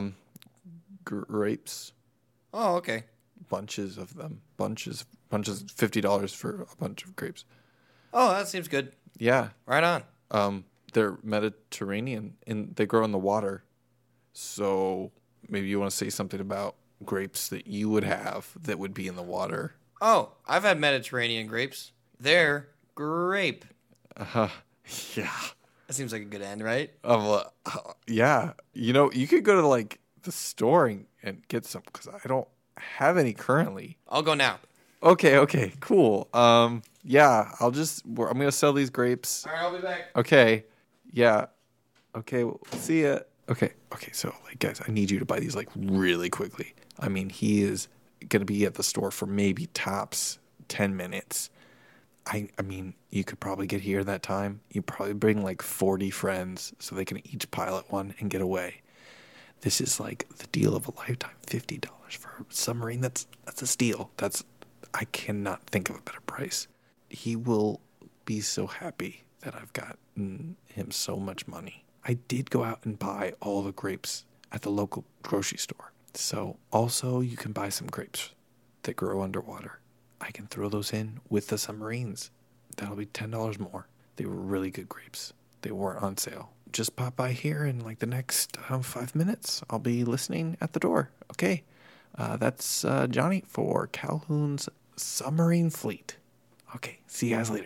Grapes, Oh, okay. bunches of them, bunches, $50 for a bunch of grapes. Oh, that seems good. Yeah. Right on. They're Mediterranean and they grow in the water. So maybe you want to say something about grapes that you would have that would be in the water. Oh, I've had Mediterranean grapes. They're grape. Yeah. That seems like a good end, right? Yeah. You could go to like the store and get some because I don't have any currently. I'll go now. Okay, cool. Yeah, I'm gonna sell these grapes. All right, I'll be back. Okay, yeah. Okay, well, see ya. Okay. So, like, guys, I need you to buy these like really quickly. I mean, he is gonna be at the store for maybe tops 10 minutes. I mean, you could probably get here that time. You probably bring like 40 friends so they can each pilot one and get away. This is like the deal of a lifetime. $50 for a submarine. That's a steal. I cannot think of a better price. He will be so happy that I've gotten him so much money. I did go out and buy all the grapes at the local grocery store. So also you can buy some grapes that grow underwater. I can throw those in with the submarines. That'll be $10 more. They were really good grapes. They weren't on sale. Just pop by here in like the next 5 minutes. I'll be listening at the door. Okay. That's Johnny for Calhoun's Submarine Fleet. Okay, see you guys later.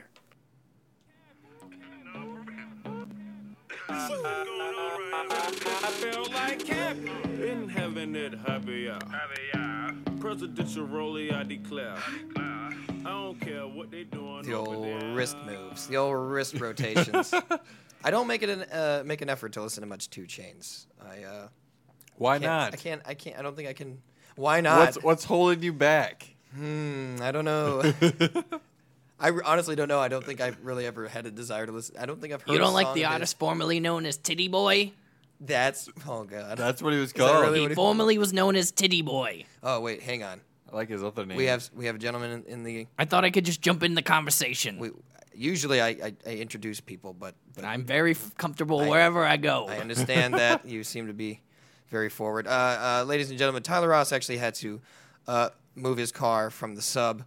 I feel like happy in heaven at happy hour. Presidential rollie, I declare. I don't care what they doing. The over old there. wrist moves, the old wrist rotations. I don't make an effort to listen to much 2 Chainz. Why I not? can't. I don't think I can. Why not? What's holding you back? I don't know. I honestly don't know. I don't think I really ever had a desire to listen. I don't think I've heard. You a don't like song the of his. artist formerly known as Titty Boy? That's God. That's what he was that called. really- He formerly was known as Titty Boy. Oh wait, hang on. I like his other name. We have a gentleman in the. I thought I could just jump in the conversation. Usually I introduce people, but I'm very comfortable wherever I go. I understand that you seem to be very forward. Ladies and gentlemen, Tyler Ross actually had to move his car from the sub.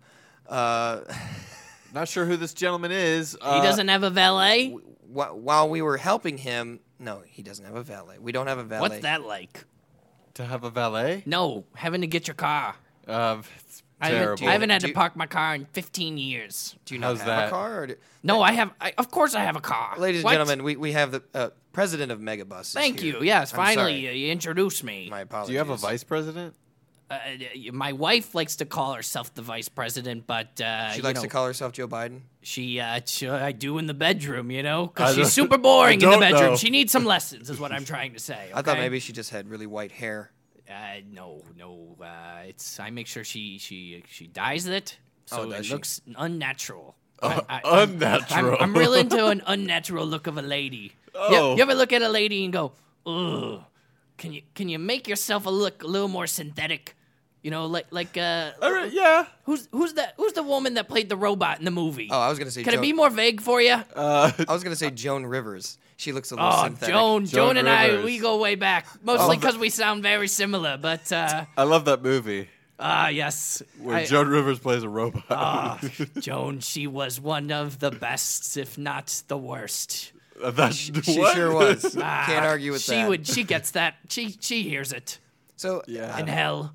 Not sure who this gentleman is. He doesn't have a valet? While we were helping him, no, he doesn't have a valet. We don't have a valet. What's that like? To have a valet? No, having to get your car. It's I terrible. haven't had Do to you- park my car in 15 years. Do you not How's have that? a car? No, of course I have a car. Ladies and What? gentlemen, we have the president of Megabus. is Thank here. you. Yes, I'm finally sorry. you introduced me. My apologies. Do you have a vice president? My wife likes to call herself the vice president, but She likes to call herself Joe Biden. I do in the bedroom, I because she's don't- super boring I in the don't bedroom. know. She needs some lessons, is what I'm trying to say. I thought okay? maybe she just had really white hair. No. It's I make sure she dyes it so does it she? looks unnatural. Unnatural. I'm real into an unnatural look of a lady. Oh. You ever look at a lady and go, ugh? Can you make yourself look a little more synthetic? Yeah. Who's the woman that played the robot in the movie? Oh, I was gonna say. Can Joan, it be more vague for you? I was gonna say Joan Rivers. She looks a little synthetic. Joan and I, Rivers. we go way back. Mostly because we sound very similar, but I love that movie yes. where Joan Rivers plays a robot. Joan, she was one of the best, if not the worst. She She sure was. Can't argue with that. She gets that. She hears it. So Yeah. In hell.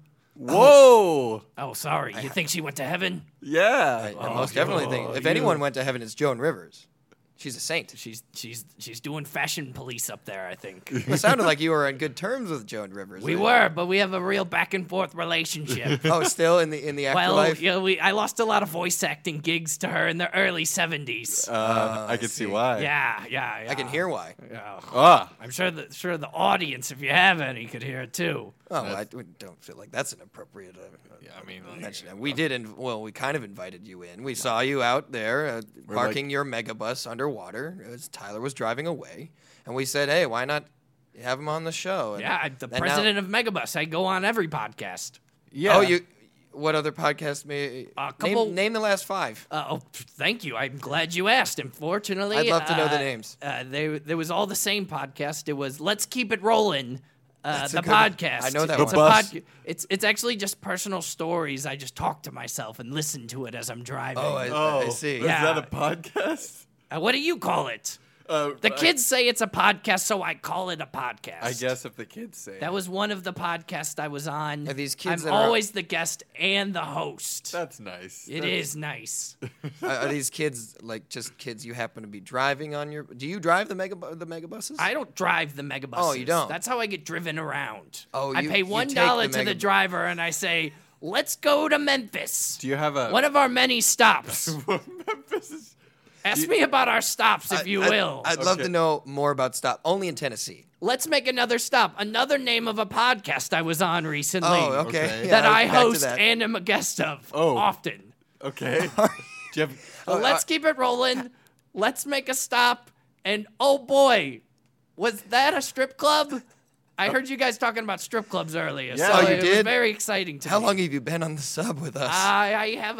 Whoa. Oh, sorry. You think she went to heaven? Yeah. I most definitely think if anyone went to heaven, it's Joan Rivers. She's a saint. She's doing fashion police up there, I think. It sounded like you were on good terms with Joan Rivers. We were, but we have a real back and forth relationship. Oh, still in the Well, afterlife. I lost a lot of voice acting gigs to her in the early 70s. I can see why. Yeah. I can hear why. Ah. I'm sure the audience, if you have any, could hear it too. Oh, I don't feel like that's an appropriate. Mention. We did. We kind of invited you in. We saw you out there parking your megabus underwater as Tyler was driving away, and we said, "Hey, why not have him on the show?" And, Yeah, I'm the and now- president of Megabus. I go on every podcast. Yeah. Oh, you. What other podcast may couple- name the last 5? Thank you. I'm glad you asked. Unfortunately, I'd love to know the names. There was all the same podcast. It was Let's Keep It Rolling. That's a The good- podcast. I know that it's one. It's actually just personal stories. I just talk to myself and listen to it as I'm driving. I see. Is Yeah. that a podcast? What do you call it? The kids say it's a podcast, so I call it a podcast. I guess if the kids say That it. was one of the podcasts I was on. Are these kids I'm that are- always the guest and the host. That's nice. It is nice. Are these kids like just kids you happen to be driving on your? Do you drive the megabuses? I don't drive the megabuses. Oh, you don't? That's how I get driven around. Oh, I you- pay you $1 take the to the mega- driver and I say, "Let's go to Memphis." Do you have a One of our many stops. Memphis is Ask me about our stops, if you will. I'd love to know more about stop. Only in Tennessee. Let's make another stop. Another name of a podcast I was on recently. Oh, okay. Okay. Yeah, that I back to host that. and am a guest of Oh. often. okay. Do you have So let's keep it rolling. Let's make a stop. And oh boy, was that a strip club? I heard you guys talking about strip clubs earlier. Yeah. so Oh, you it was did? very exciting to How me. long have you been on the sub with us? I have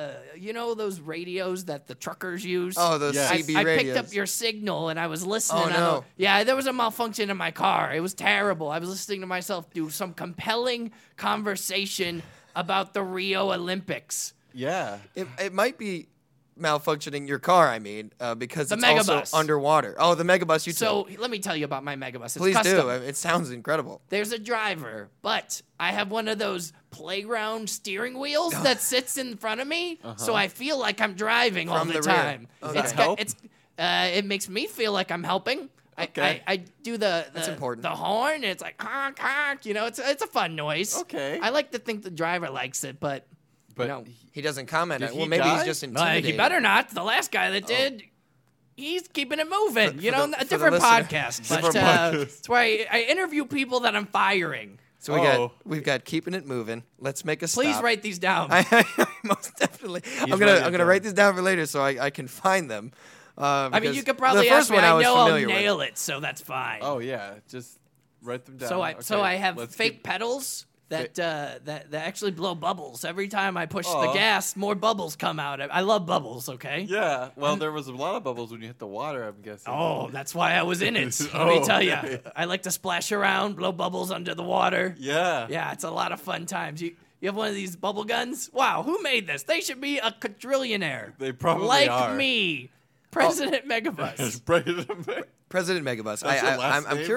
those radios that the truckers use. Oh, those Yes. CB I radios. picked up your signal and I was listening. Oh, no. Yeah, there was a malfunction in my car. It was terrible. I was listening to myself do some compelling conversation about the Rio Olympics. Yeah. It might be malfunctioning your car. I mean, because The it's Megabus. also underwater. Oh, the megabus you So took. let me tell you about my Megabus. It's Please custom. do. It sounds incredible. There's a driver, but I have one of those playground steering wheels that sits in front of me, so I feel like I'm driving all From the the rear. time. Does that It's help? it makes me feel like I'm helping. Okay. I do the important. the horn. And it's like honk honk. It's a fun noise. Okay. I like to think the driver likes it, but But He doesn't comment. Did Well, he maybe die? he's just intimidated. he better not. The last guy that did. He's keeping it moving, For you know, the- a for the different listener. podcast. But Different podcast. it's where I interview people that I'm firing. So Oh. we've got keeping it moving. Let's make a Please stop. write these down. I most definitely. I'm writing gonna it I'm gonna down. write this down for later so I can find them. I mean, because you could probably the first ask me. one I was know I'll familiar with. nail it, so that's fine. oh yeah, just write them down. so Okay, I have let's fake keep- pedals that actually blow bubbles every time I push the Aw. gas. More bubbles come out. I love bubbles. Okay. Yeah. Well, there was a lot of bubbles when you hit the water. I'm guessing. Oh, that's why I was in it. Let Oh, me tell you, okay. I like to splash around, blow bubbles under the water. Yeah. Yeah, it's a lot of fun times. You have one of these bubble guns? Wow, who made this? They should be a quadrillionaire. They probably like are. me, President Megabus. President. President Megabus. That's your last I'm name? curious.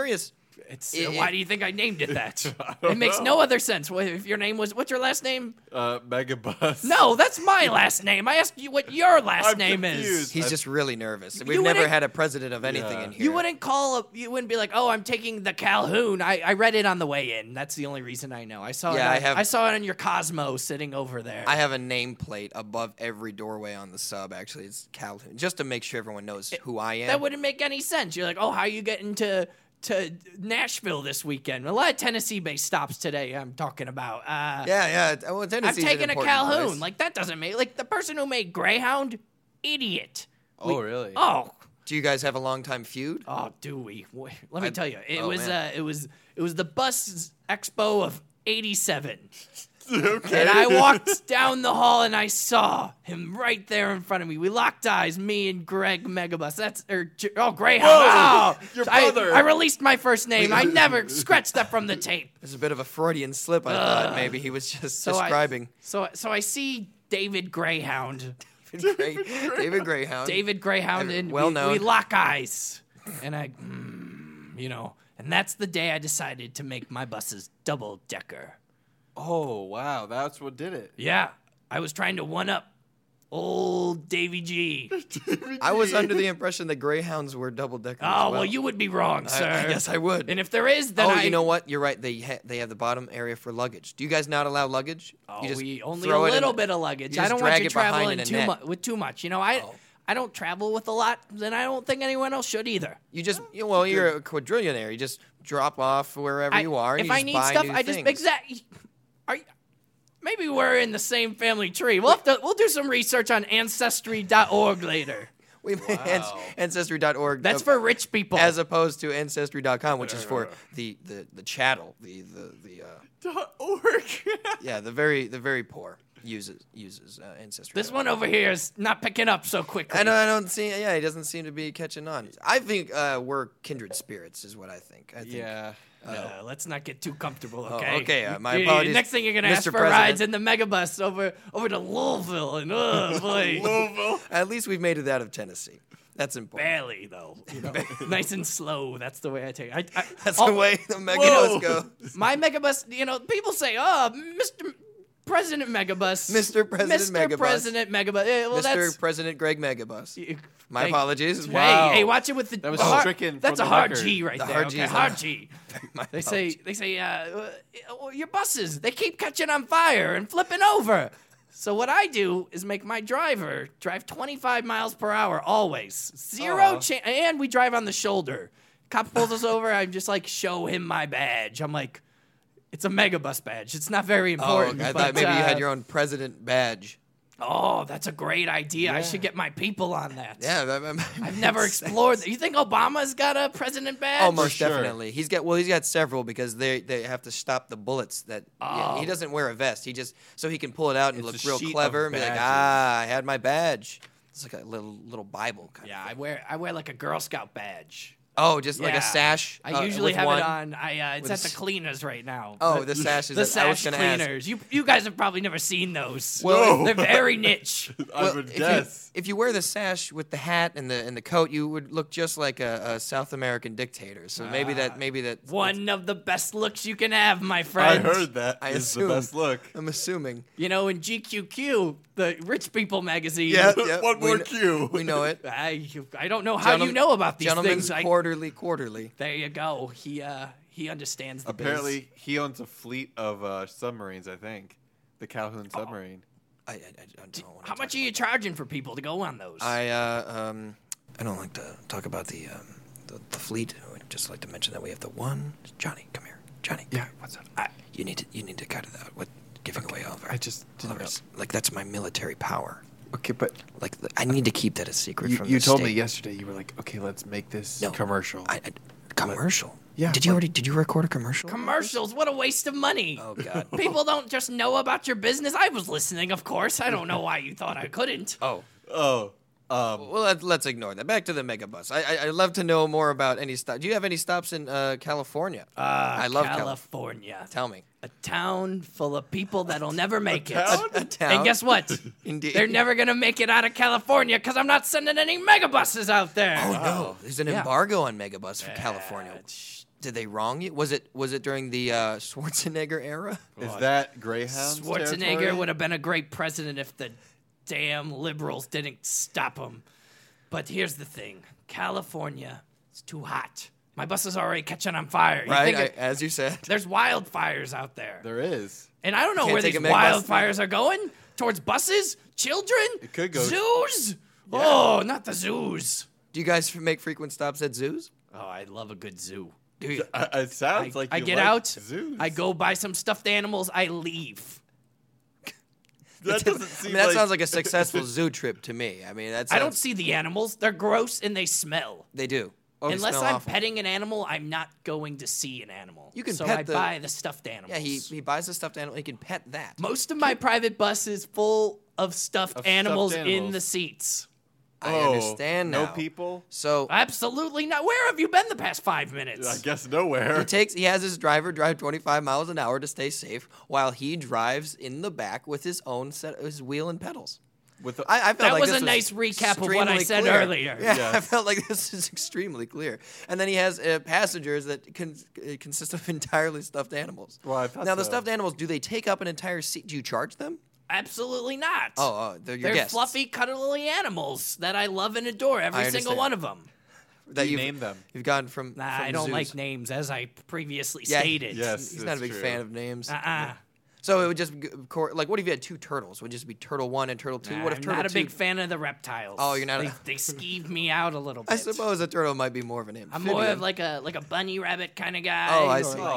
It's why do you think I named it that? It makes no other sense. If your name was, what's your last name? Megabus. No, that's my last name. I asked you what your last I'm name confused. is. He's just really nervous. We've You never wouldn't- had a president of anything in here. You wouldn't you wouldn't be like, oh, I'm taking the Calhoun. I read it on the way in. That's the only reason I know. I saw Yeah, it. I have- I saw it on your Cosmo sitting over there. I have a nameplate above every doorway on the sub. Actually, it's Calhoun, just to make sure everyone knows who I am. That wouldn't make any sense. You're like, oh, how are you getting to Nashville this weekend? A lot of Tennessee-based stops today. I'm talking about. yeah. Well, I'm Tennessee's an taking a important Calhoun. place. Like that doesn't make like the person who made Greyhound, idiot. Oh, really? Oh, Do you guys have a long-time feud? oh, do we? Wait, let me tell you, it oh, was man. it was the bus expo of '87. And I walked down the hall and I saw him right there in front of me. We locked eyes, me and Greg Megabus. Greyhound. Whoa, Oh, your brother. I released my first name. I never scratched that from the tape. There's a bit of a Freudian slip. I thought maybe he was just So describing So I see David Greyhound. David Greyhound. David Greyhound, and well known. we lock eyes. And and that's the day I decided to make my buses double-decker. Oh, wow. That's what did it. Yeah, I was trying to one-up old Davy G. I was under the impression that Greyhounds were double-deckers. Oh, well, you would be wrong, sir. I guess I would. And if there is, then Oh, you know what? You're right. They have the bottom area for luggage. Do you guys not allow luggage? Oh, You just we only throw a it in little a- bit of luggage. you I just don't want drag you it behind traveling in a net. with too much. You know, I don't travel with a lot, and I don't think anyone else should either. You just you're a quadrillionaire. You just drop off wherever you are. And If you I just need buy stuff, new I just things. exactly. Maybe we're in the same family tree. We'll do some research on ancestry.org later. We ancestry.org. That's for rich people. as opposed to ancestry.com, which is for the chattel, the .org. yeah, the very poor uses ancestry. This one over here is not picking up so quickly. I don't see. Yeah, he doesn't seem to be catching on. I think we're kindred spirits, is what I think. I think. Yeah. Let's not get too comfortable, Oh, okay? okay, my apologies, Next thing you're gonna ask Mr. for President. rides in the megabus over to Louisville, and oh boy, At least we've made it out of Tennessee. That's important. barely though. You know, nice and slow. That's the way I take it. That's the way the Megabus goes. My megabus. You know, people say, "Oh, Mr. President Megabus, Mr. President Megabus. President Megabus." Yeah, well, Mr. that's President Greg Megabus. My Hey, apologies. Hey, Wow. hey, watch it with the. That was the hard- stricken That's from a the hard record. G right The there. hard okay, G is hard on- G. My They apologies. say, your buses, they keep catching on fire and flipping over. So what I do is make my driver drive 25 miles per hour always. Zero chance. And we drive on the shoulder. Cop pulls us over. I just like show him my badge. I'm like, it's a megabus badge. It's not very Oh, important. I but, thought maybe you had your own president badge. Oh, that's a great idea. I should get my people on that. Yeah, I've never explored that. You think Obama's got a president badge? Oh, most sure. definitely. He's got several because they have to stop the bullets. That he doesn't wear a vest. He just so he can pull it out and It's look a real sheet clever of and be like, badges. I had my badge. It's like a little Bible kind Yeah, of thing. I wear like a Girl Scout badge. Oh, just like Yeah. a sash. I usually with have one? it on. It's with at a the s- cleaners right now. Oh, the sash is. The I was sash gonna ask. cleaners. You guys have probably never seen those. Well, They're very niche. I Well, would guess. if you wear the sash with the hat and the coat, you would look just like a South American dictator. So maybe that One of the best looks you can have, my I friend. heard that I is assume. the best look. I'm assuming. You know, in GQQ, the rich people magazine. Yeah, One more cue. We know it. I don't know how you know about these Gentlemen's things. quarterly. There you go. He understands the biz. Apparently, he owns a fleet of submarines, I think. The Calhoun submarine. I don't want How much are you charging for people to go on those? I don't like to talk about the fleet. I would just like to mention that we have the one. Johnny, come here. Johnny, come here. what's up? You need to cut it out. What giving away all of our. I just all of didn't our like that's my military power. Okay, but Like I need to keep that a secret from you the told me state. yesterday, you were like, okay, let's make this No. commercial. Commercial. Yeah, Did you but- Did you record a commercial? Commercials, what a waste of money. Oh God. People don't just know about your business. I was listening, of course. I don't know why you thought I couldn't. Oh. oh, Well, let's ignore that. Back to the megabus. I'd love to know more about any stop. Do you have any stops in California? I love California. Tell me. A town full of people that'll never make it. A town. And guess what? Indeed. They're never going to make it out of California because I'm not sending any megabuses out there. Oh no! There's an Yeah. embargo on megabus for California. Did they wrong you? Was it during the Schwarzenegger era? Is that Greyhound? Schwarzenegger would have been a great president if the damn liberals didn't stop him. But here's the thing. California is too hot. My bus is already catching on fire. You Right, think as you said. there's wildfires out there. There is. And I don't know Can't where take these a Meg bus wildfires are going. Towards buses? Children? It could go- Zoos? Oh, not the zoos. Do you guys make frequent stops at zoos? Oh, I love a good zoo. Do you? It sounds like I you get like out. zoos. I go buy some stuffed animals. I leave. That doesn't seem that sounds like a successful zoo trip to me. I mean, I don't see the animals. They're gross and they smell. They do. Oh, they Unless smell I'm awful. petting an animal, I'm not going to see an animal. You can so pet I the- buy the stuffed animals. Yeah, he buys the stuffed animal. He can pet that. Most of my private bus is full of stuffed animals in animals. the seats. I understand now. No people? So Absolutely not. Where have you been the past 5 minutes? I guess nowhere. he has his driver drive 25 miles an hour to stay safe, while he drives in the back with his own his wheel and pedals. With the, I felt That like was this a nice recap of what I extremely said clear. earlier. Yeah, I Yes. felt like this is extremely clear. And then he has passengers that consist of entirely stuffed animals. Well, I thought now, the so. stuffed animals, do they take up an entire seat? Do you charge them? Absolutely not. They're your They're guests. fluffy, cuddly animals that I love and adore, every I single understand. one of them. That You you've- name them. You've gone from. Nah, from I don't zoos. like names, as I previously Yeah, stated. Yes. He's not a that's big true. fan of names. Uh-uh. So it would just be, like, what if you had two turtles? Would it just be Turtle 1 and Turtle 2? Nah, What if I'm Turtle not a 2? big fan of the reptiles. Oh, you're not a- They skeeve me out a little bit. I suppose a turtle might be more of an I'm amphibian. more of like a bunny rabbit kind of guy. Oh, I or see.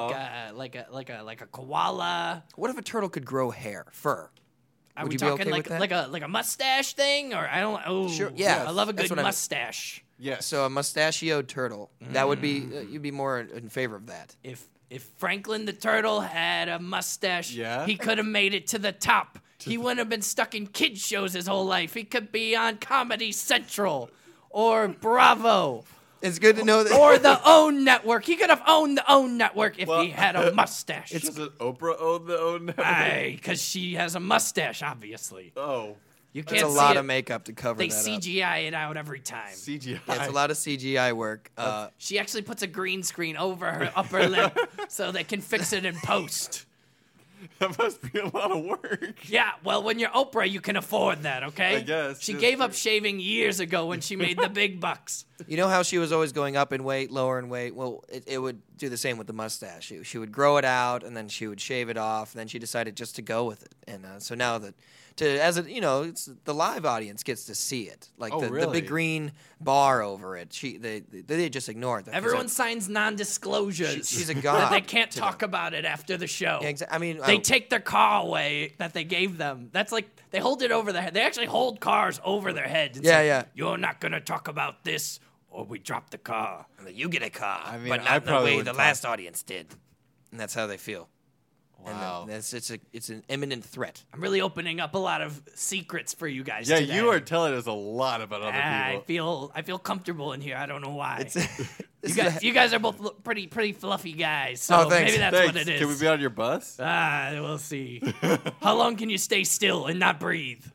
Like a koala. What if a turtle could grow hair, fur? Are Would we you be talking okay like with that? like a mustache thing, or I don't? Oh, Sure, yeah, I love a that's good what I mean. mustache. Yes. So a mustachioed turtle. That would be you'd be more in favor of that. If Franklin the turtle had a mustache, Yeah? he could have made it to the top. He wouldn't have been stuck in kids shows his whole life. He could be on Comedy Central or Bravo It's good to know that. or the OWN network. He could have owned the OWN network if he had a mustache. Doesn't Oprah own the own network? Because she has a mustache, obviously. Oh, You It's can't a see lot it. of makeup to cover They that up. CGI it out every time. CGI. Yeah, it's a lot of CGI work. She actually puts a green screen over her upper lip so they can fix it in post. That must be a lot of work. Yeah, well, when you're Oprah, you can afford that, okay? I guess, She that's gave up shaving years ago when she made the big bucks. You know how she was always going up in weight, lower in weight? Well, it would do the same with the mustache. She would grow it out, and then she would shave it off, and then she decided just to go with it. And so now that, it's the live audience gets to see it. Like Oh, the really? big green bar over it. They just ignore it. 'cause Everyone signs non-disclosures. she's a that god they can't to talk them. about it after the show. Yeah, I mean, They take their car away that they gave them. That's like they hold it over their head. They actually hold cars over their heads. And Yeah, say, yeah. You're not gonna talk about this, or we drop the car. You get a car, I mean, but I not the probably way would the talk- last audience did. and that's how they feel. Wow. And it's an imminent threat. I'm really opening up a lot of secrets for you guys. Yeah, today. you are telling us a lot about other I people. feel comfortable in here. I don't know why. This You guys are both pretty fluffy guys, so Oh, thanks. maybe that's Thanks. what it is. Can we be on your bus? We'll see. How long can you stay still and not breathe?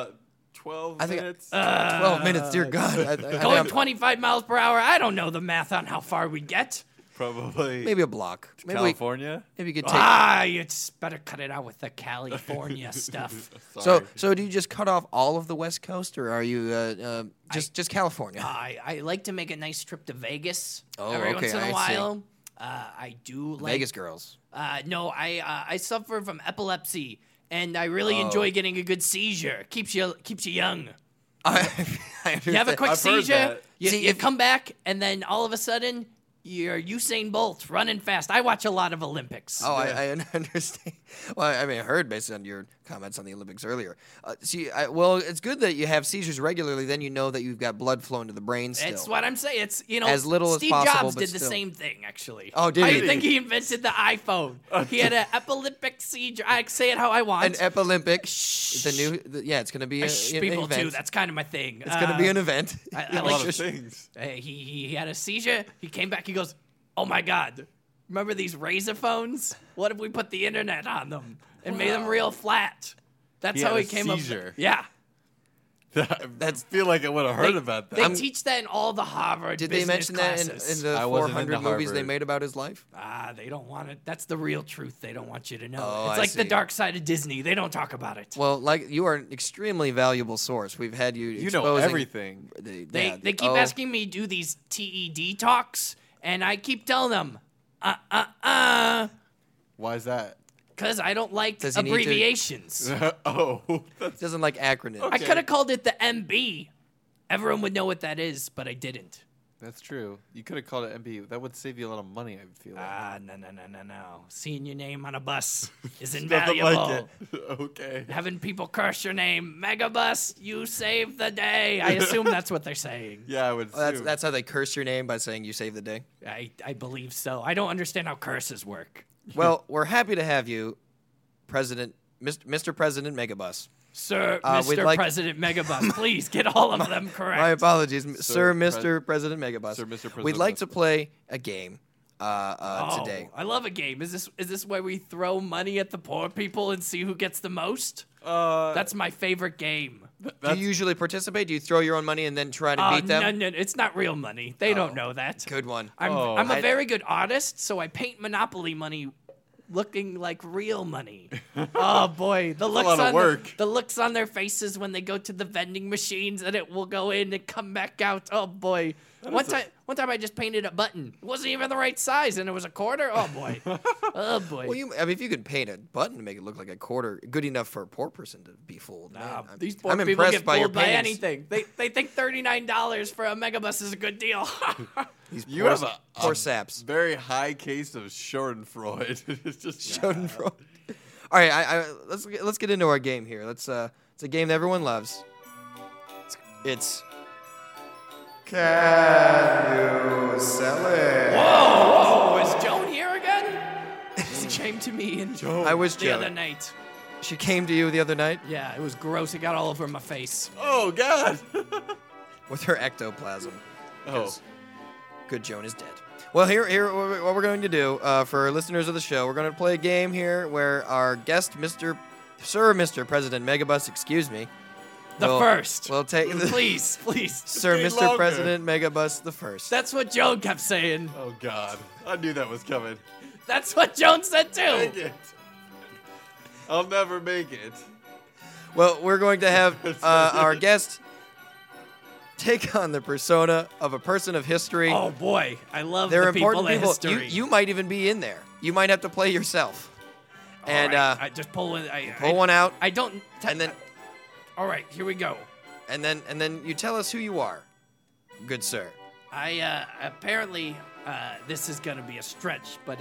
12 I think- minutes. 12 minutes, dear God. Going 25 miles per hour? I don't know the math on how far we get. Probably. Maybe a block. Maybe California. maybe you could take. You just better cut it out with the California stuff. So do you just cut off all of the West Coast, or are you just California? I like to make a nice trip to Vegas Oh, every okay, once in a I see. while. I do like Vegas girls. No, I suffer from epilepsy, and I really Oh. enjoy getting a good seizure. Keeps you young. I You have a understand. quick I've heard seizure, that. you, See, you if- come back, and then all of a sudden you're Usain Bolt running fast. I watch a lot of Olympics. Oh, I understand. Well, I mean, I heard based on your comments on the Olympics earlier. Well, it's good that you have seizures regularly. Then you know that you've got blood flowing to the brain still. It's what I'm saying. It's As little as Steve possible, Jobs but did the still. same thing actually. Oh, did How he? do you think he invented the iPhone? He had an epileptic seizure. I say it how I want. An epilympic. It's going to be an people event. too. That's kind of my thing. It's going to be an event. I a like lot of things. He had a seizure. He came back. He goes, "Oh my God, remember these Razor phones? What if we put the internet on them and made them real flat?" That's He how had he a came seizure. up. Yeah, I feel like I would have heard about that. They teach that in all the Harvard Did they business mention that classes. in the I wasn't 400 into movies they Harvard. made about his life? They don't want it. That's the real truth. They don't want you to know. Oh, It's I like the see. dark side of Disney. They don't talk about it. Well, like you are an extremely valuable source. We've had you. You know exposing everything. They keep asking me to do these TED talks, and I keep telling them, Why is that? because I don't like Does he need to- abbreviations. Oh, that's Doesn't like acronyms. I could have called it the MB. Everyone would know what that is, but I didn't. true. You could have called it MB. That would save you a lot of money, I feel like. No. Seeing your name on a bus is Nothing invaluable. like it. Okay. Having people curse your name, Megabus, you saved the day. I assume that's what they're saying. Yeah, I would Oh, assume. that's how they curse your name by saying you saved the day. I believe so. I don't understand how curses work. Well, we're happy to have you, President, Mr. President Megabus. Sir, we'd Mr. like- President Megabus, please get all of them correct. My apologies, Sir, Pre- Mr. President Megabus. Sir, Mr. President We'd like Megabus. to play a game Oh, today. I love a game. Is this where we throw money at the poor people and see who gets the most? Uh, That's my favorite game. Do you usually participate? Do you throw your own money and then try to beat them? No, it's not real money. They don't know that. Good one. I'm a I- very good artist, so I paint Monopoly money looking like real money. Oh boy, the looks lot of on work. the looks on their faces when they go to the vending machines and it will go in and come back out. Oh boy. One time I just painted a button. It wasn't even the right size and it was a quarter. Oh boy. Oh boy. Well, if you could paint a button to make it look like a quarter, good enough for a poor person to be fooled. Man, These poor I'm people impressed get by your fooled by paintings. anything. They think $39 for a Megabus is a good deal. These You poor, have a poor saps. very high case of Schadenfreude. It's just Schadenfreude. All right, let's get into our game here. It's a game that everyone loves. It's Can You Sell It? Oh, is Joan here again? She came to me I was the other Joan. night. She came to you the other night Yeah, it was gross. It got all over my face. Oh God. with her ectoplasm. Oh. Good Joan is dead. Well, here, what we're going to do for listeners of the show, we're going to play a game here where our guest, Mr. President Megabus, excuse me, The first. We'll take Please. Sir, getting Mr. longer. President Megabus the first. That's what Joan kept saying. Oh God. I knew that was coming. That's what Joan said Dang too. it. I'll never make it. Well, we're going to have our guest take on the persona of a person of history. Oh boy, I love They're the people important in people. history. You might even be in there. You might have to play yourself. All And right, I just pull one. pull one out, I don't. and then All right, here we go. and then you tell us who you are, good sir. I apparently this is gonna be a stretch, but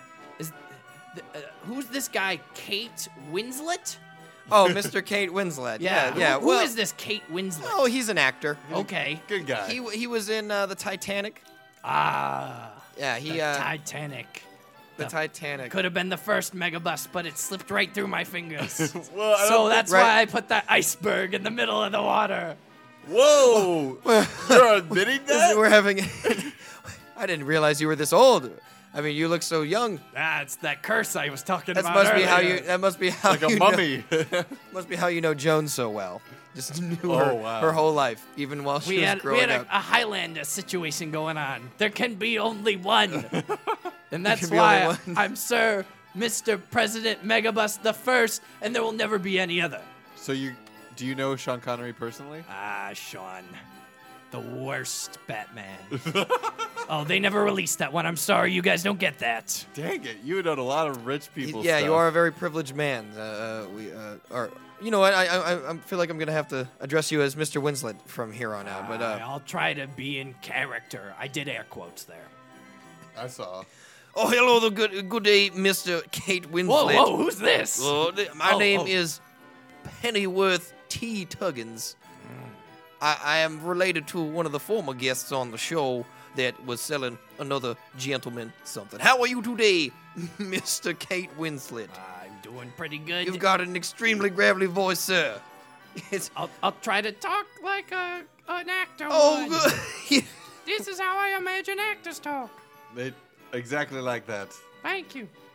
who's this guy? Kate Winslet? Oh, Mr. Kate Winslet. Yeah. Who is this Kate Winslet? Oh, he's an actor. Okay. Good guy. He was in the Titanic. Ah, Yeah, he the Titanic. the Titanic. Could have been the first megabus, but it slipped right through my fingers. Well, I So don't that's right. why I put that iceberg in the middle of the water. Whoa! You're admitting that? We're having. I didn't realize you were this old. I mean, you look so young. Ah, it's that curse I was talking That about must be earlier. how you. That must be how Like a you mummy. must be how you know Joan so well. Just knew Oh, her, wow. her whole life, even while she We was had growing a up. Highlander situation going on. There can be only one. And that's can be why only one. I'm Sir Mr. President Megabus the First, and there will never be any other. So do you know Sean Connery personally? Ah, Sean. The worst Batman. Oh, they never released that one. I'm sorry, you guys don't get that. Dang it! You know a lot of rich people. Yeah, stuff. you are a very privileged man. We are. You know what? I feel like I'm gonna have to address you as Mr. Winslet from here on out. But I'll try to be in character. I did air quotes there. I saw. oh, hello, good day, Mr. Kate Winslet. Whoa, who's this? My Oh, name oh. is Pennyworth T. Tuggins. I am related to one of the former guests on the show that was selling another gentleman something. How are you today, Mr. Kate Winslet? I'm doing pretty good. You've got an extremely gravelly voice, sir. It's I'll try to talk like an actor oh, would. good. This is how I imagine actors talk. Exactly like that. Thank you.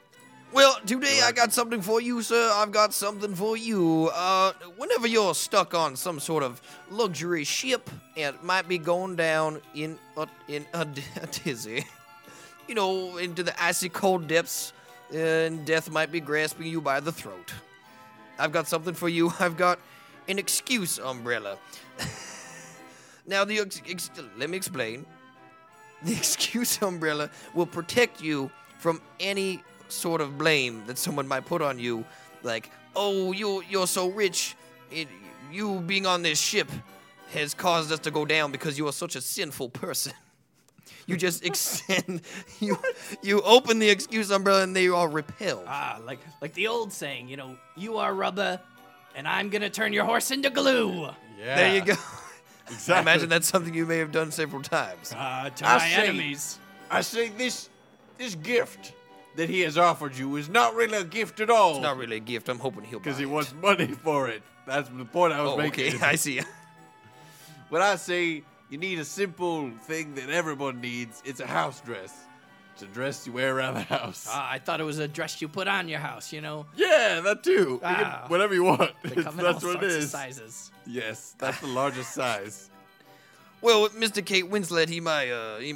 Well, today I got something for you, sir. I've got something for you. Whenever you're stuck on some sort of luxury ship and might be going down in a tizzy, you know, into the icy cold depths, and death might be grasping you by the throat, I've got something for you. I've got an excuse umbrella. Now, let me explain. The excuse umbrella will protect you from any sort of blame that someone might put on you, like, oh, you're so rich, you being on this ship has caused us to go down because you are such a sinful person. You just extend, you open the excuse umbrella and they are repelled. Ah, like the old saying, you know, you are rubber, and I'm gonna turn your horse into glue. Yeah. There you go. Exactly. I imagine that's something you may have done several times. To I my see. enemies. I say this gift that he has offered you is not really a gift at all. It's not really a gift. I'm hoping he'll buy because he it. wants money for it. That's the point I was Oh, making. okay. I see. When I say you need a simple thing that everyone needs, it's a house dress. It's a dress you wear around the house. I thought it was a dress you put on your house, you know. Yeah, that too. You can- Ah. whatever you want. They come in all That's what sorts it of is. sizes. Yes, that's the largest size. Well, Mr. Kate Winslet, he might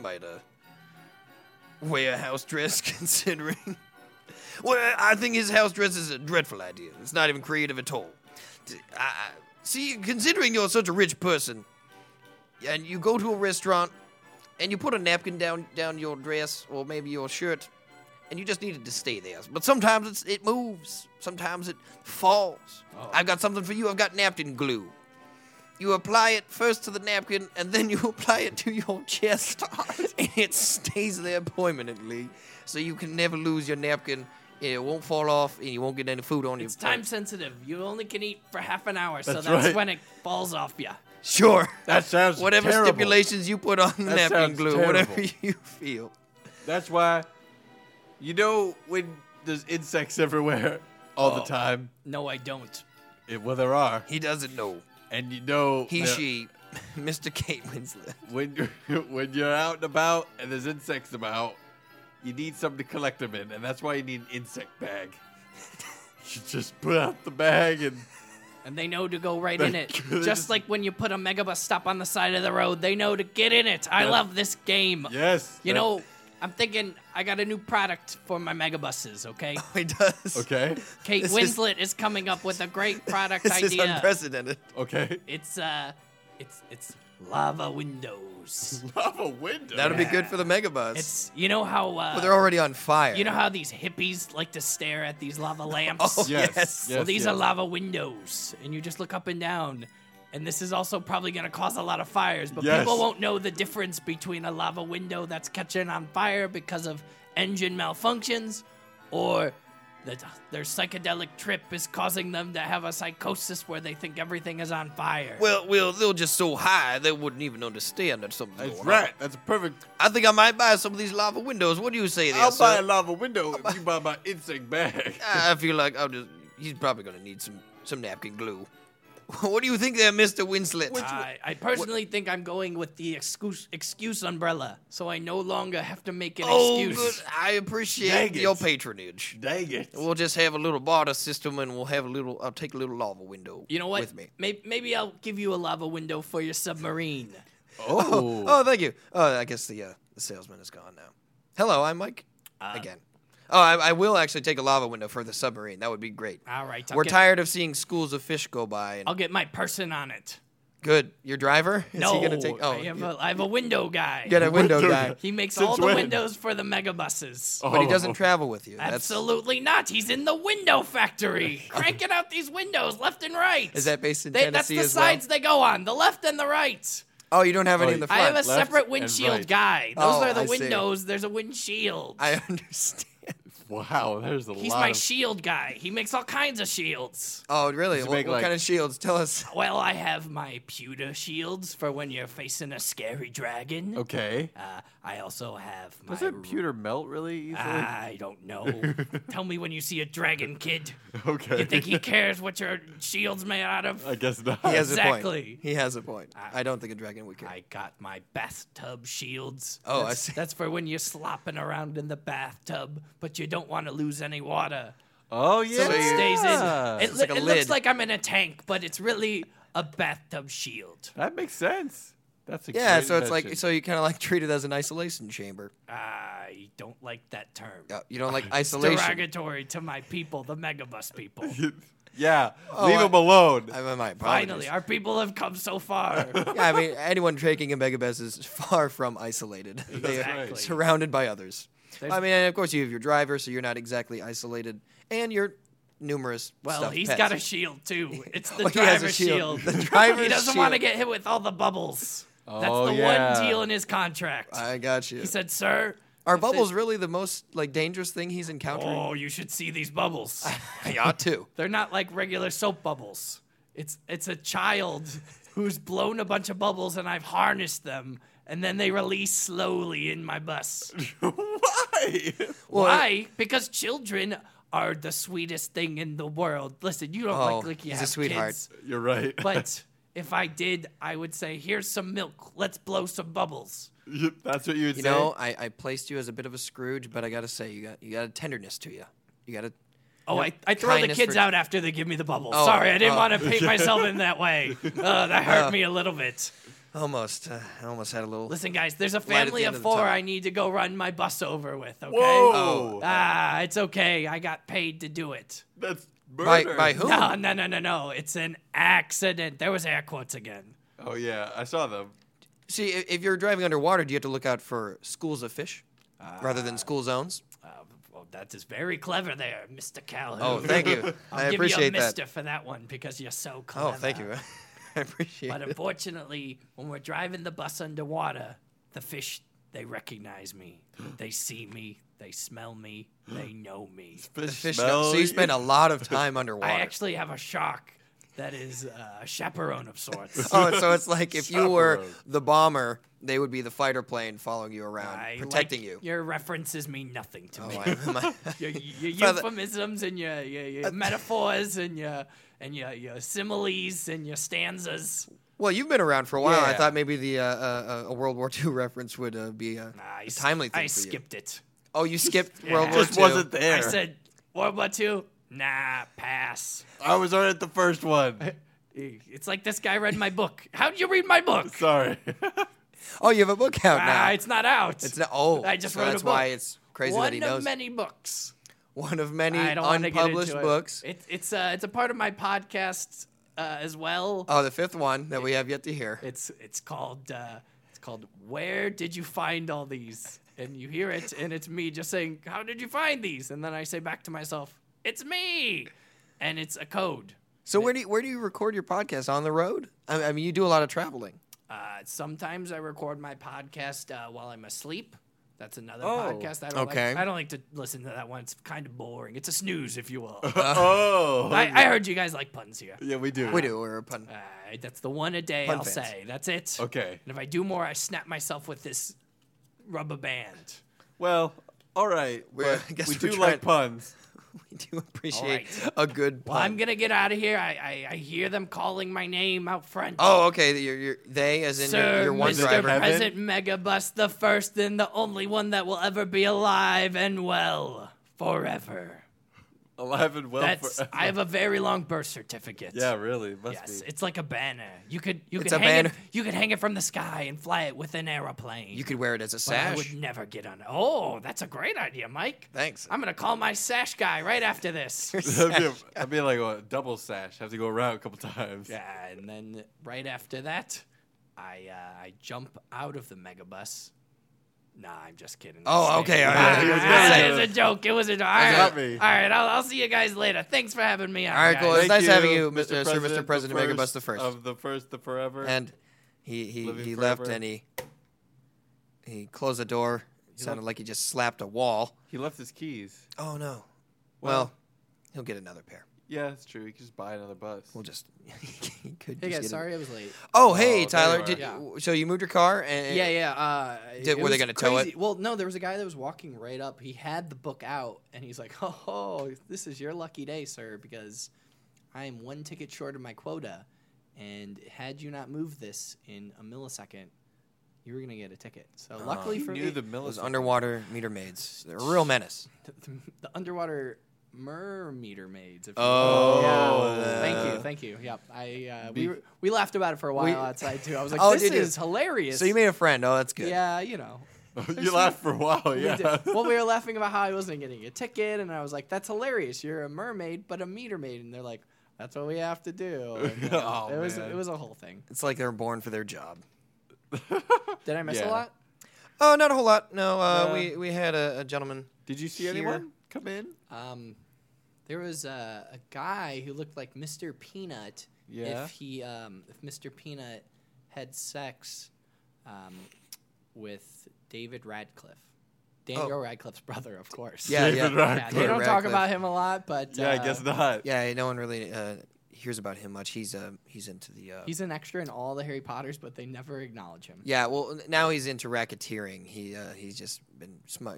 wear a house dress, considering. Well, I think his house dress is a dreadful idea. It's not even creative at all. See, considering you're such a rich person, and you go to a restaurant, and you put a napkin down your dress, or maybe your shirt, and you just need it to stay there. But sometimes it moves. Sometimes it falls. Oh. I've got something for you. I've got napkin glue. You apply it first to the napkin, and then you apply it to your chest, and it stays there permanently, so you can never lose your napkin. It won't fall off, and you won't get any food on you. It's time sensitive. You only can eat for half an hour, so That's that's right. when it falls off you. Sure. That sounds Whatever terrible. stipulations you put on the That napkin sounds glue, terrible. whatever you feel. That's why, you know, when there's insects everywhere all Oh. the time. No, I don't. Well, there are, He doesn't know. and you know, He, that she, Mr. Kate Winslet. when you're out and about and there's insects about, you need something to collect them in, and that's why you need an insect bag. You just put out the bag and And they know to go right in it. They Just just- like when you put a megabus stop on the side of the road, they know to get in it. I love this game. yes, You that- know, I'm thinking I got a new product for my megabuses, okay? He does. Okay, Kate This is- Winslet is coming up with a great product This is idea. unprecedented. okay. It's lava windows. Lava window. That'll be good for the megabus. It's you know how But they're already on fire. you know how these hippies like to stare at these lava lamps? Oh, Yes, yes. yes. Well, these are lava windows, and you just look up and down. And this is also probably going to cause a lot of fires, but Yes. people won't know the difference between a lava window that's catching on fire because of engine malfunctions, or that their psychedelic trip is causing them to have a psychosis where they think everything is on fire. Well, they're just so high they wouldn't even understand that something's That's going right. on. That's perfect. I think I might buy some of these lava windows. What do you say there, I'll sir? buy a lava window if you buy my insect bag. I feel like he's probably gonna need some napkin glue. What do you think there, Mr. Winslet? I personally think I'm going with the excuse umbrella, so I no longer have to make an Oh, excuse. good. I appreciate Dang it. your patronage. Dang it. We'll just have a little barter system, and I'll take a little lava window. You know what? With me. Maybe I'll give you a lava window for your submarine. Oh. Oh, thank you. Oh, I guess the salesman is gone now. Hello, I'm Mike. Again. Oh, I will actually take a lava window for the submarine. That would be great. All right, We're tired of seeing schools of fish go by. And I'll get my person on it. good. Your driver? Is No, he gonna take? Oh, I have a window guy. get a window guy. He makes Since all the when? windows for the megabuses. But he doesn't travel with you. Absolutely not. He's in the window factory, cranking out these windows left and right. Is that based in That's Tennessee the as well? sides they go on, the left and the right. Oh, you don't have any Oh, in the I front. have a left separate and windshield right. guy. Those Oh, are the I see. windows. There's a windshield. I understand. Wow, there's a He's lot my of... shield guy. He makes all kinds of shields. Oh, really? Does he What, make, what like- kind of shields? Tell us. Well, I have my pewter shields for when you're facing a scary dragon. Okay. I also have my. Doesn't pewter melt really easily? I don't know. Tell me when you see a dragon, kid. okay. You think he cares what your shield's made out of? I guess not. He has a Exactly. point. He has a point. I don't think a dragon would care. I got my bathtub shields. Oh, I That's- see. That's for when you're slopping around in the bathtub, but you don't don't want to lose any water. Oh yeah. So it stays in. It's like a It lid. looks like I'm in a tank, but it's really a bathtub shield. That makes sense. That's a Yeah, great so it's like invention. so you kind of like treat it as an isolation chamber. I don't like that term. You don't like It's isolation. derogatory to my people, the Megabus people. Yeah, Oh, leave him alone. My apologies. Finally, our people have come so far. Yeah, I mean, anyone taking a Megabus is far from isolated. They are Exactly. surrounded by others. There's- I mean, and of course, you have your driver, so you're not exactly isolated, and you're numerous. Well, stuffed he's pets. got a shield too. It's the Well, he has a driver's shield. shield. The driver's he doesn't want to shield. get hit with all the bubbles. That's Oh, the yeah. one deal in his contract. I got you. He said, "Sir, Are if bubbles they- really the most like dangerous thing he's encountering? Oh, you should see these bubbles. He ought to. They're not like regular soap bubbles. It's a child who's blown a bunch of bubbles, and I've harnessed them, and then they release slowly in my bus. Why? Why? Because children are the sweetest thing in the world. Listen, you don't Oh, like you he's a have sweetheart. kids, You're right. but if I did, I would say, "Here's some milk. Let's blow some bubbles." That's what you would You say. know, I placed you as a bit of a Scrooge, but I gotta say, you got a tenderness to you. You got a Oh, I throw the Kindness kids for- out after they give me the bubbles. Oh, Sorry, I didn't oh. want to paint myself in that way. That hurt me a little bit. almost. I almost had a little. Listen, guys, there's a Light at the family end of of the 4 tunnel. I need to go run my bus over with, okay? Whoa. It's okay. I got paid to do it. That's by murder. whom? No. It's an accident. There was air quotes again. Oh yeah, I saw them. See, if you're driving underwater, do you have to look out for schools of fish rather than school zones? Well, that is very clever there, Mr. Calhoun. Oh, thank you. I I'll give you a appreciate that. mister for that one because you're so clever. Oh, thank you. I appreciate But it. unfortunately, when we're driving the bus underwater, the fish, they recognize me. They see me. They smell me. They know me. Fish smell so you you. spend a lot of time underwater. I actually have a shark that is a chaperone of sorts. Oh, so it's like if you were Chaperone. the bomber, they would be the fighter plane following you around, I protecting like- you. Your references mean nothing to me. Oh, Your Father- euphemisms and your metaphors and your similes and your stanzas. well, you've been around for a while. I Yeah. thought maybe the a World War II reference would be a timely thing I for you. skipped it. Oh, you skipped Yeah. World War Just II. wasn't there. I said World War II. Nah, pass. I was already at the first one. It's like this guy read my book. How'd you read my book? Sorry. Oh, you have a book out now. It's not out. It's not. Oh, I just so wrote a that's book. why it's crazy One that he knows. of many books. One of many I don't want to get unpublished into books. it. It's a part of my podcast as well. Oh, the fifth one that we have yet to hear. It's called Where Did You Find All These? And you hear it, and it's me just saying, "How did you find these?" And then I say back to myself, "It's me," and it's a code. So where do you record your podcast? On the road? I mean, you do a lot of traveling. Sometimes I record my podcast while I'm asleep. That's another Oh, podcast. I don't okay. I don't like to listen to that one. It's kind of boring. It's a snooze, if you will. Oh. I heard you guys like puns here. Yeah, we do. We do. We're a pun. That's the one a day Pun I'll fans. say. That's it. Okay. And if I do more, I snap myself with this rubber band. Well, all right. We're- but I guess we we're do trying- like puns. We do appreciate right. a good pun. Well, I'm gonna get out of here. I hear them calling my name out front. Oh, okay. You're they, as in Sir, your one Mr. driver. Heaven? Present Megabus, the first and the only one that will ever be alive and well forever. Alive and well forever. I have a very long birth certificate. Yeah, really. Must Yes, be. it's like a banner. You could It's a hang banner. it. You could hang it from the sky and fly it with an aeroplane. You could wear it as a But I sash. would never get on it. Oh, that's a great idea, Mike. Thanks. I'm gonna call my sash guy right after this. That'd be like a double sash. Have to go around a couple times. Yeah, and then right after that, I jump out of the megabus. Nah, I'm just kidding. Oh, okay, all right. Yeah, he was gonna It was a joke. It was a joke. All right, got me. all right. I'll see you guys later. Thanks for having me on. All right, cool. guys. It's Thank nice having you, Mr. President, President the Megabus the first. Of the first, the forever. And he Living left forever. and he closed the door. Sounded like he just slapped a wall. he left his keys. Oh no. Well- Well, he'll get another pair. Yeah, that's true. He could just buy another bus. We'll just he could Hey just guys, get sorry I was late. Oh, hey Oh, Tyler, there you did so you moved your car and Yeah. Were they gonna tow it? Well, no, there was a guy that was walking right up. He had the book out, and he's like, "Oh, this is your lucky day, sir, because I am one ticket short of my quota, and had you not moved this in a millisecond, you were gonna get a ticket. So luckily for knew me, the Those military. underwater meter maids. They're a real menace. the underwater meter maids. If you Oh, will. yeah. Thank you. Yep, we laughed about it for a while outside too. I was like, Oh, this did you? is hilarious. So you made a friend. Oh, that's good. Yeah, you know. You laughed for a while, We yeah. did. Well, we were laughing about how I wasn't getting a ticket, and I was like, "That's hilarious! You're a mermaid, but a meter maid." And they're like, "That's what we have to do." And, Oh, it man. was a whole thing. It's like they're born for their job. Did I miss Yeah. a lot? Oh, not a whole lot. No, No. we had a gentleman. Did you see Here. anyone come in? There was a guy who looked like Mr. Peanut. Yeah. If Mr. Peanut had sex with David Radcliffe, Daniel Radcliffe's brother, of course. Yeah, David yeah. Radcliffe. Yeah, they don't talk Radcliffe. about him a lot, but Yeah, I guess not. Yeah, no one really hears about him much. He's into the. he's an extra in all the Harry Potters, but they never acknowledge him. Yeah, well, now he's into racketeering. He's just been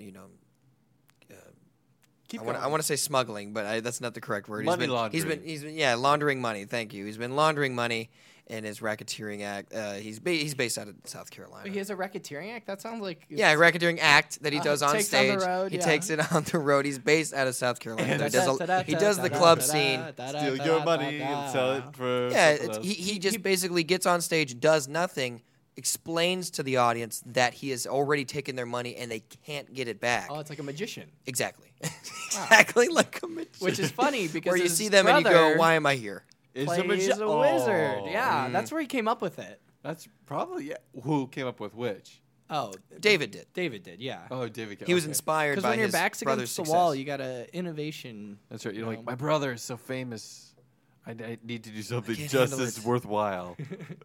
Keep I want to say smuggling, but that's not the correct word. Money He's laundering. been laundering money. Thank you. He's been laundering money in his racketeering act. He's based out of South Carolina. But he has a racketeering act. That sounds like Yeah, racketeering act that he does on takes on the stage. road, He yeah. takes it on the road. He's based out of South Carolina. He does the club scene. Steal your money and sell it for Yeah, something else. he just basically gets on stage, does nothing, explains to the audience that he has already taken their money and they can't get it back. Oh, it's like a magician, Exactly. Exactly like a magician. which is funny because where you his see them and you brother go, why am I here? Is plays magi- a wizard. Oh. Yeah, that's where he came up with it. That's probably who came up with which. Oh, David did. David did. Yeah. Oh, David. He was okay. inspired Because by when your his back's brother's against the success. wall, you got a innovation. That's right. You're you like, know. my brother is so famous. I need to do something can't just handle as it." worthwhile.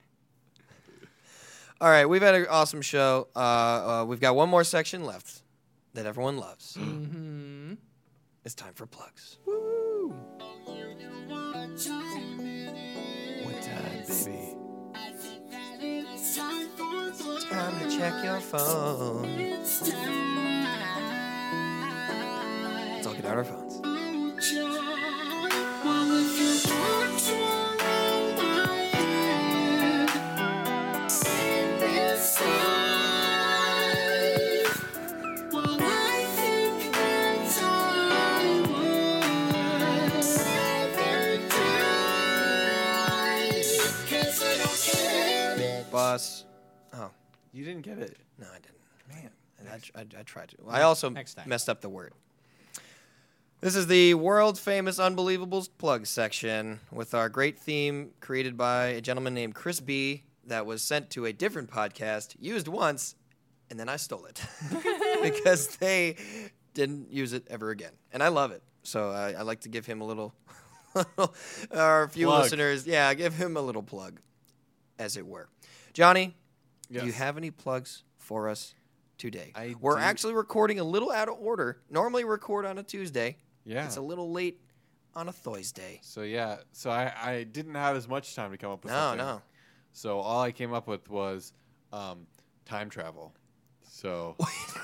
All right, we've had an awesome show. We've got one more section left that everyone loves. Mm-hmm. It's time for plugs. Woo! What time, baby? Time to check your phone. Let's all get out our phones. Boss. Oh, You didn't get it. no, I didn't. Man, I tried to. I also Next time. messed up the word. This is the world famous Unbelievables plug section with our great theme created by a gentleman named Chris B. that was sent to a different podcast, used once, and then I stole it because they didn't use it ever again. And I love it. So I like to give him a little, our few Plug. listeners, yeah, give him a little plug, as it were. Johnny, Yes. do you have any plugs for us today? I We're do. actually recording a little out of order. Normally record on a Tuesday. Yeah. It's a little late on a Thursday. So yeah. So I didn't have as much time to come up with No, something. no. So all I came up with was time travel. So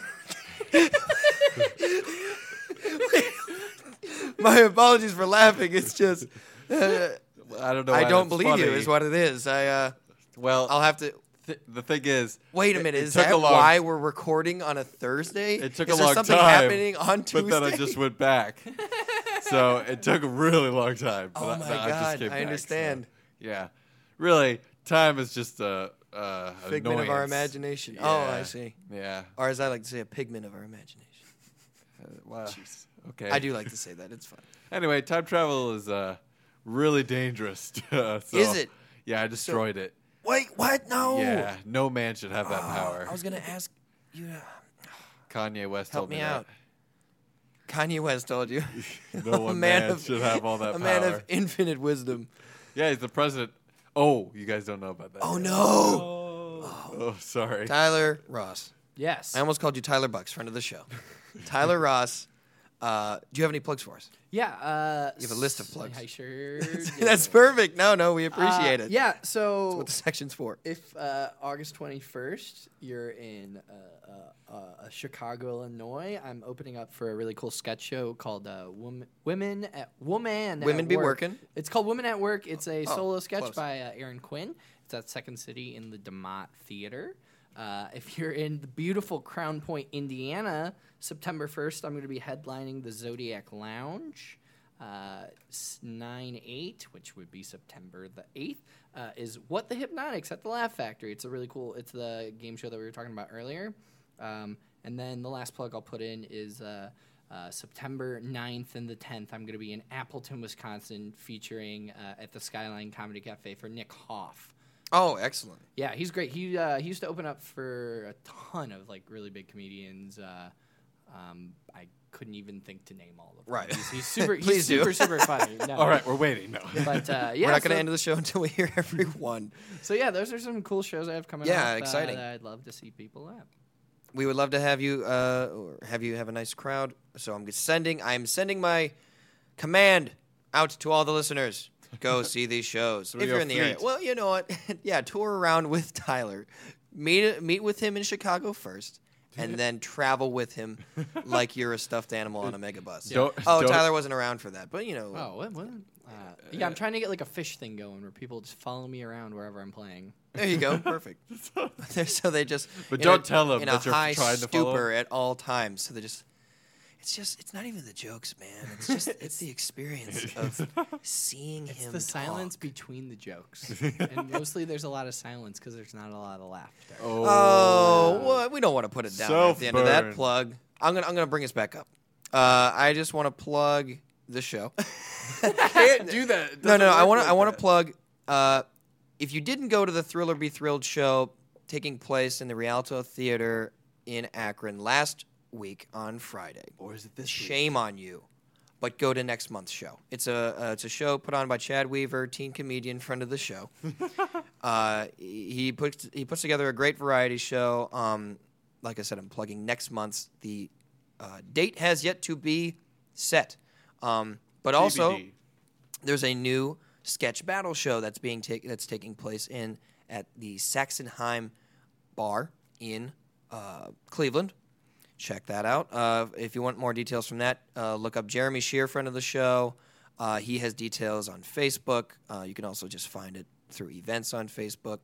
My apologies for laughing. It's just I don't know. I why don't that's believe you. funny. Is what it is. Well, I'll have to. the thing is, Wait a minute. it Is took that a long- why we're recording on a Thursday? It took is a there long something time, happening on Tuesday? But then I just went back. So it took a really long time. But Oh my I just God, came I back, so, understand. yeah, really, time is just a Figment of our annoyance. imagination. Oh, I Yeah. see. Yeah. Or as I like to say, a pigment of our imagination. Well, okay. I do like to say that. It's fun. Anyway, time travel is really dangerous. So, Is it? Yeah, I destroyed it. Wait, what? No. Yeah, no man should have that power. I was gonna ask you to Kanye West help told me me out. Kanye West told you. that. No one man should have all that a power. man of infinite wisdom. Yeah, he's the president. Oh, you guys don't know about that. Oh yet. no. Oh, sorry. Tyler Ross. Yes. I almost called you Tyler Bucks, friend of the show. Tyler Ross. Do you have any plugs for us? Yeah. You have a list of plugs. I sure. do. That's perfect. No, we appreciate it. Yeah. That's So what the section's for. if August 21st you're in Chicago, Illinois, I'm opening up for a really cool sketch show called Women at Be Work. Working? It's called Women at Work. It's a solo sketch close. by Aaron Quinn. It's at Second City in the DeMott Theater. If you're in the beautiful Crown Point, Indiana, September 1st, I'm going to be headlining the Zodiac Lounge. 9/8, which would be September the 8th, is What the Hypnotics at the Laugh Factory. It's a really cool, it's the game show that we were talking about earlier. And then the last plug I'll put in is September 9th and the 10th. I'm going to be in Appleton, Wisconsin, featuring at the Skyline Comedy Cafe for Nick Hoff. Oh, excellent. Yeah, he's great. He used to open up for a ton of like really big comedians. I couldn't even think to name all of them. Right. He's super. Please he's do. super funny. No. All right, we're waiting. No. But yeah, We're not going to so- end the show until we hear everyone. So yeah, those are some cool shows I have coming Yeah, up. exciting. That I'd love to see people at. We would love to have you have a nice crowd. So I'm sending my command out to all the listeners. Go see these shows if your you're in the area. fleet. Well, you know what? Yeah, tour around with Tyler. Meet with him in Chicago first, and then travel with him like you're a stuffed animal on a megabus. Don't- Oh, don't- Tyler wasn't around for that, but you know. Oh, what? Yeah, I'm trying to get like a fish thing going where people just follow me around wherever I'm playing. There you go. Perfect. So they just. But in don't a- tell them in that a you're high trying to follow. stupor at all times. So they just. It's not even the jokes, man. It's the experience of seeing It's him. the silence talk. between the jokes, and mostly there's a lot of silence because there's not a lot of laughter. Oh, well, we don't want to put it down at the end of that Self-burn. plug. I'm gonna bring us back up. I just want to plug the show. Can't do that. It No. doesn't I work want like to plug. If you didn't go to the Thrill or Be Thrilled show taking place in the Rialto Theater in Akron last week on Friday, Or is it this week? shame on you. But go to next month's show. It's a show put on by Chad Weaver, teen comedian, friend of the show. He puts together a great variety show. Like I said, I'm plugging next month's. The date has yet to be set. But also, TBD. there's a new sketch battle show that's taking place at the Saxonheim Bar in Cleveland. Check that out. If you want more details from that, look up Jeremy Shear, friend of the show. He has details on Facebook. You can also just find it through events on Facebook.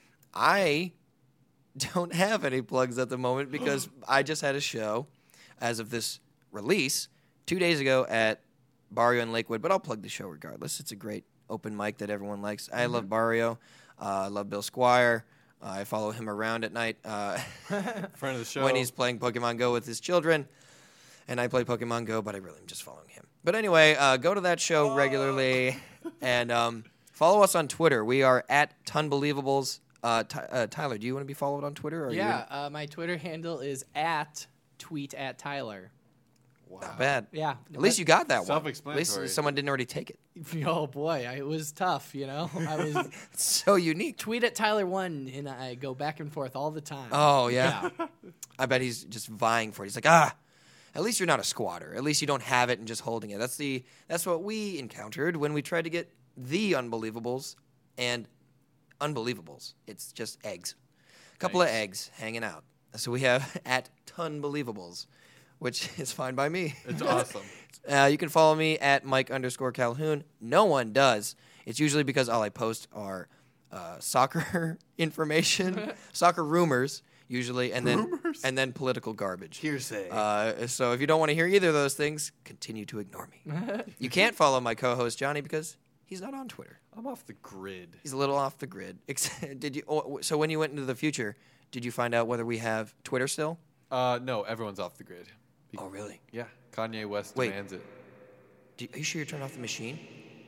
I don't have any plugs at the moment because I just had a show as of this release 2 days ago at Barrio in Lakewood, but I'll plug the show regardless. It's a great open mic that everyone likes. I love Barrio. I love Bill Squire. I follow him around at night Friend of the show. when he's playing Pokemon Go with his children. And I play Pokemon Go, but I really am just following him. But anyway, go to that show regularly and follow us on Twitter. We are at Tunbelievables. Tyler, do you want to be followed on Twitter? Or are you Yeah, my Twitter handle is @tweet@Tyler. not bad. Yeah. At least you got that one. At Self-explanatory. least someone didn't already take it. Oh boy, it was tough. You know, I was It's so unique. tweet at Tyler1, and I go back and forth all the time. Oh, yeah. I bet he's just vying for it. He's like, at least you're not a squatter. At least you don't have it and just holding it. That's what we encountered when we tried to get the Unbelievables and Unbelievables. It's just eggs. A couple of eggs hanging out. So we have at Tunbelievables, which is fine by me. It's awesome. You can follow me at Mike_Calhoun. No one does. It's usually because all I post are soccer information, soccer rumors, usually, and then political garbage. Hearsay. So if you don't want to hear either of those things, continue to ignore me. You can't follow my co-host Johnny because he's not on Twitter. I'm off the grid. He's a little off the grid. So when you went into the future, did you find out whether we have Twitter still? No, everyone's off the grid. Oh, really? Yeah, Kanye West Wait. demands it. Are you sure you're turning off the machine?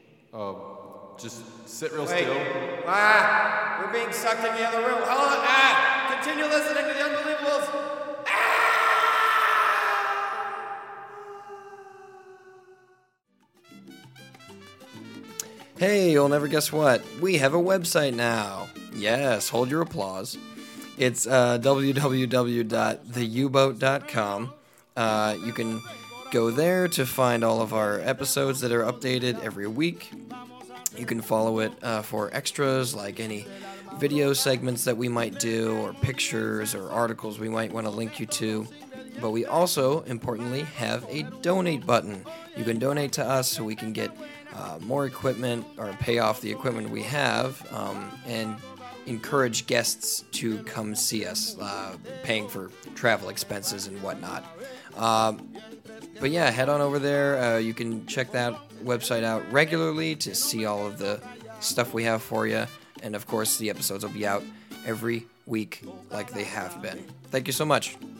Just sit real still. We're being sucked in the other room. Hold on. Continue listening to the Unbelievables. Hey, you'll never guess what? We have a website now. Yes, hold your applause. It's www.theuboat.com. You can go there to find all of our episodes that are updated every week. You can follow it for extras like any video segments that we might do, or pictures or articles we might want to link you to. But we also, importantly, have a donate button. You can donate to us so we can get more equipment or pay off the equipment we have. And encourage guests to come see us, paying for travel expenses and whatnot. But yeah, head on over there. You can check that website out regularly to see all of the stuff we have for you. And of course, the episodes will be out every week like they have been. Thank you so much.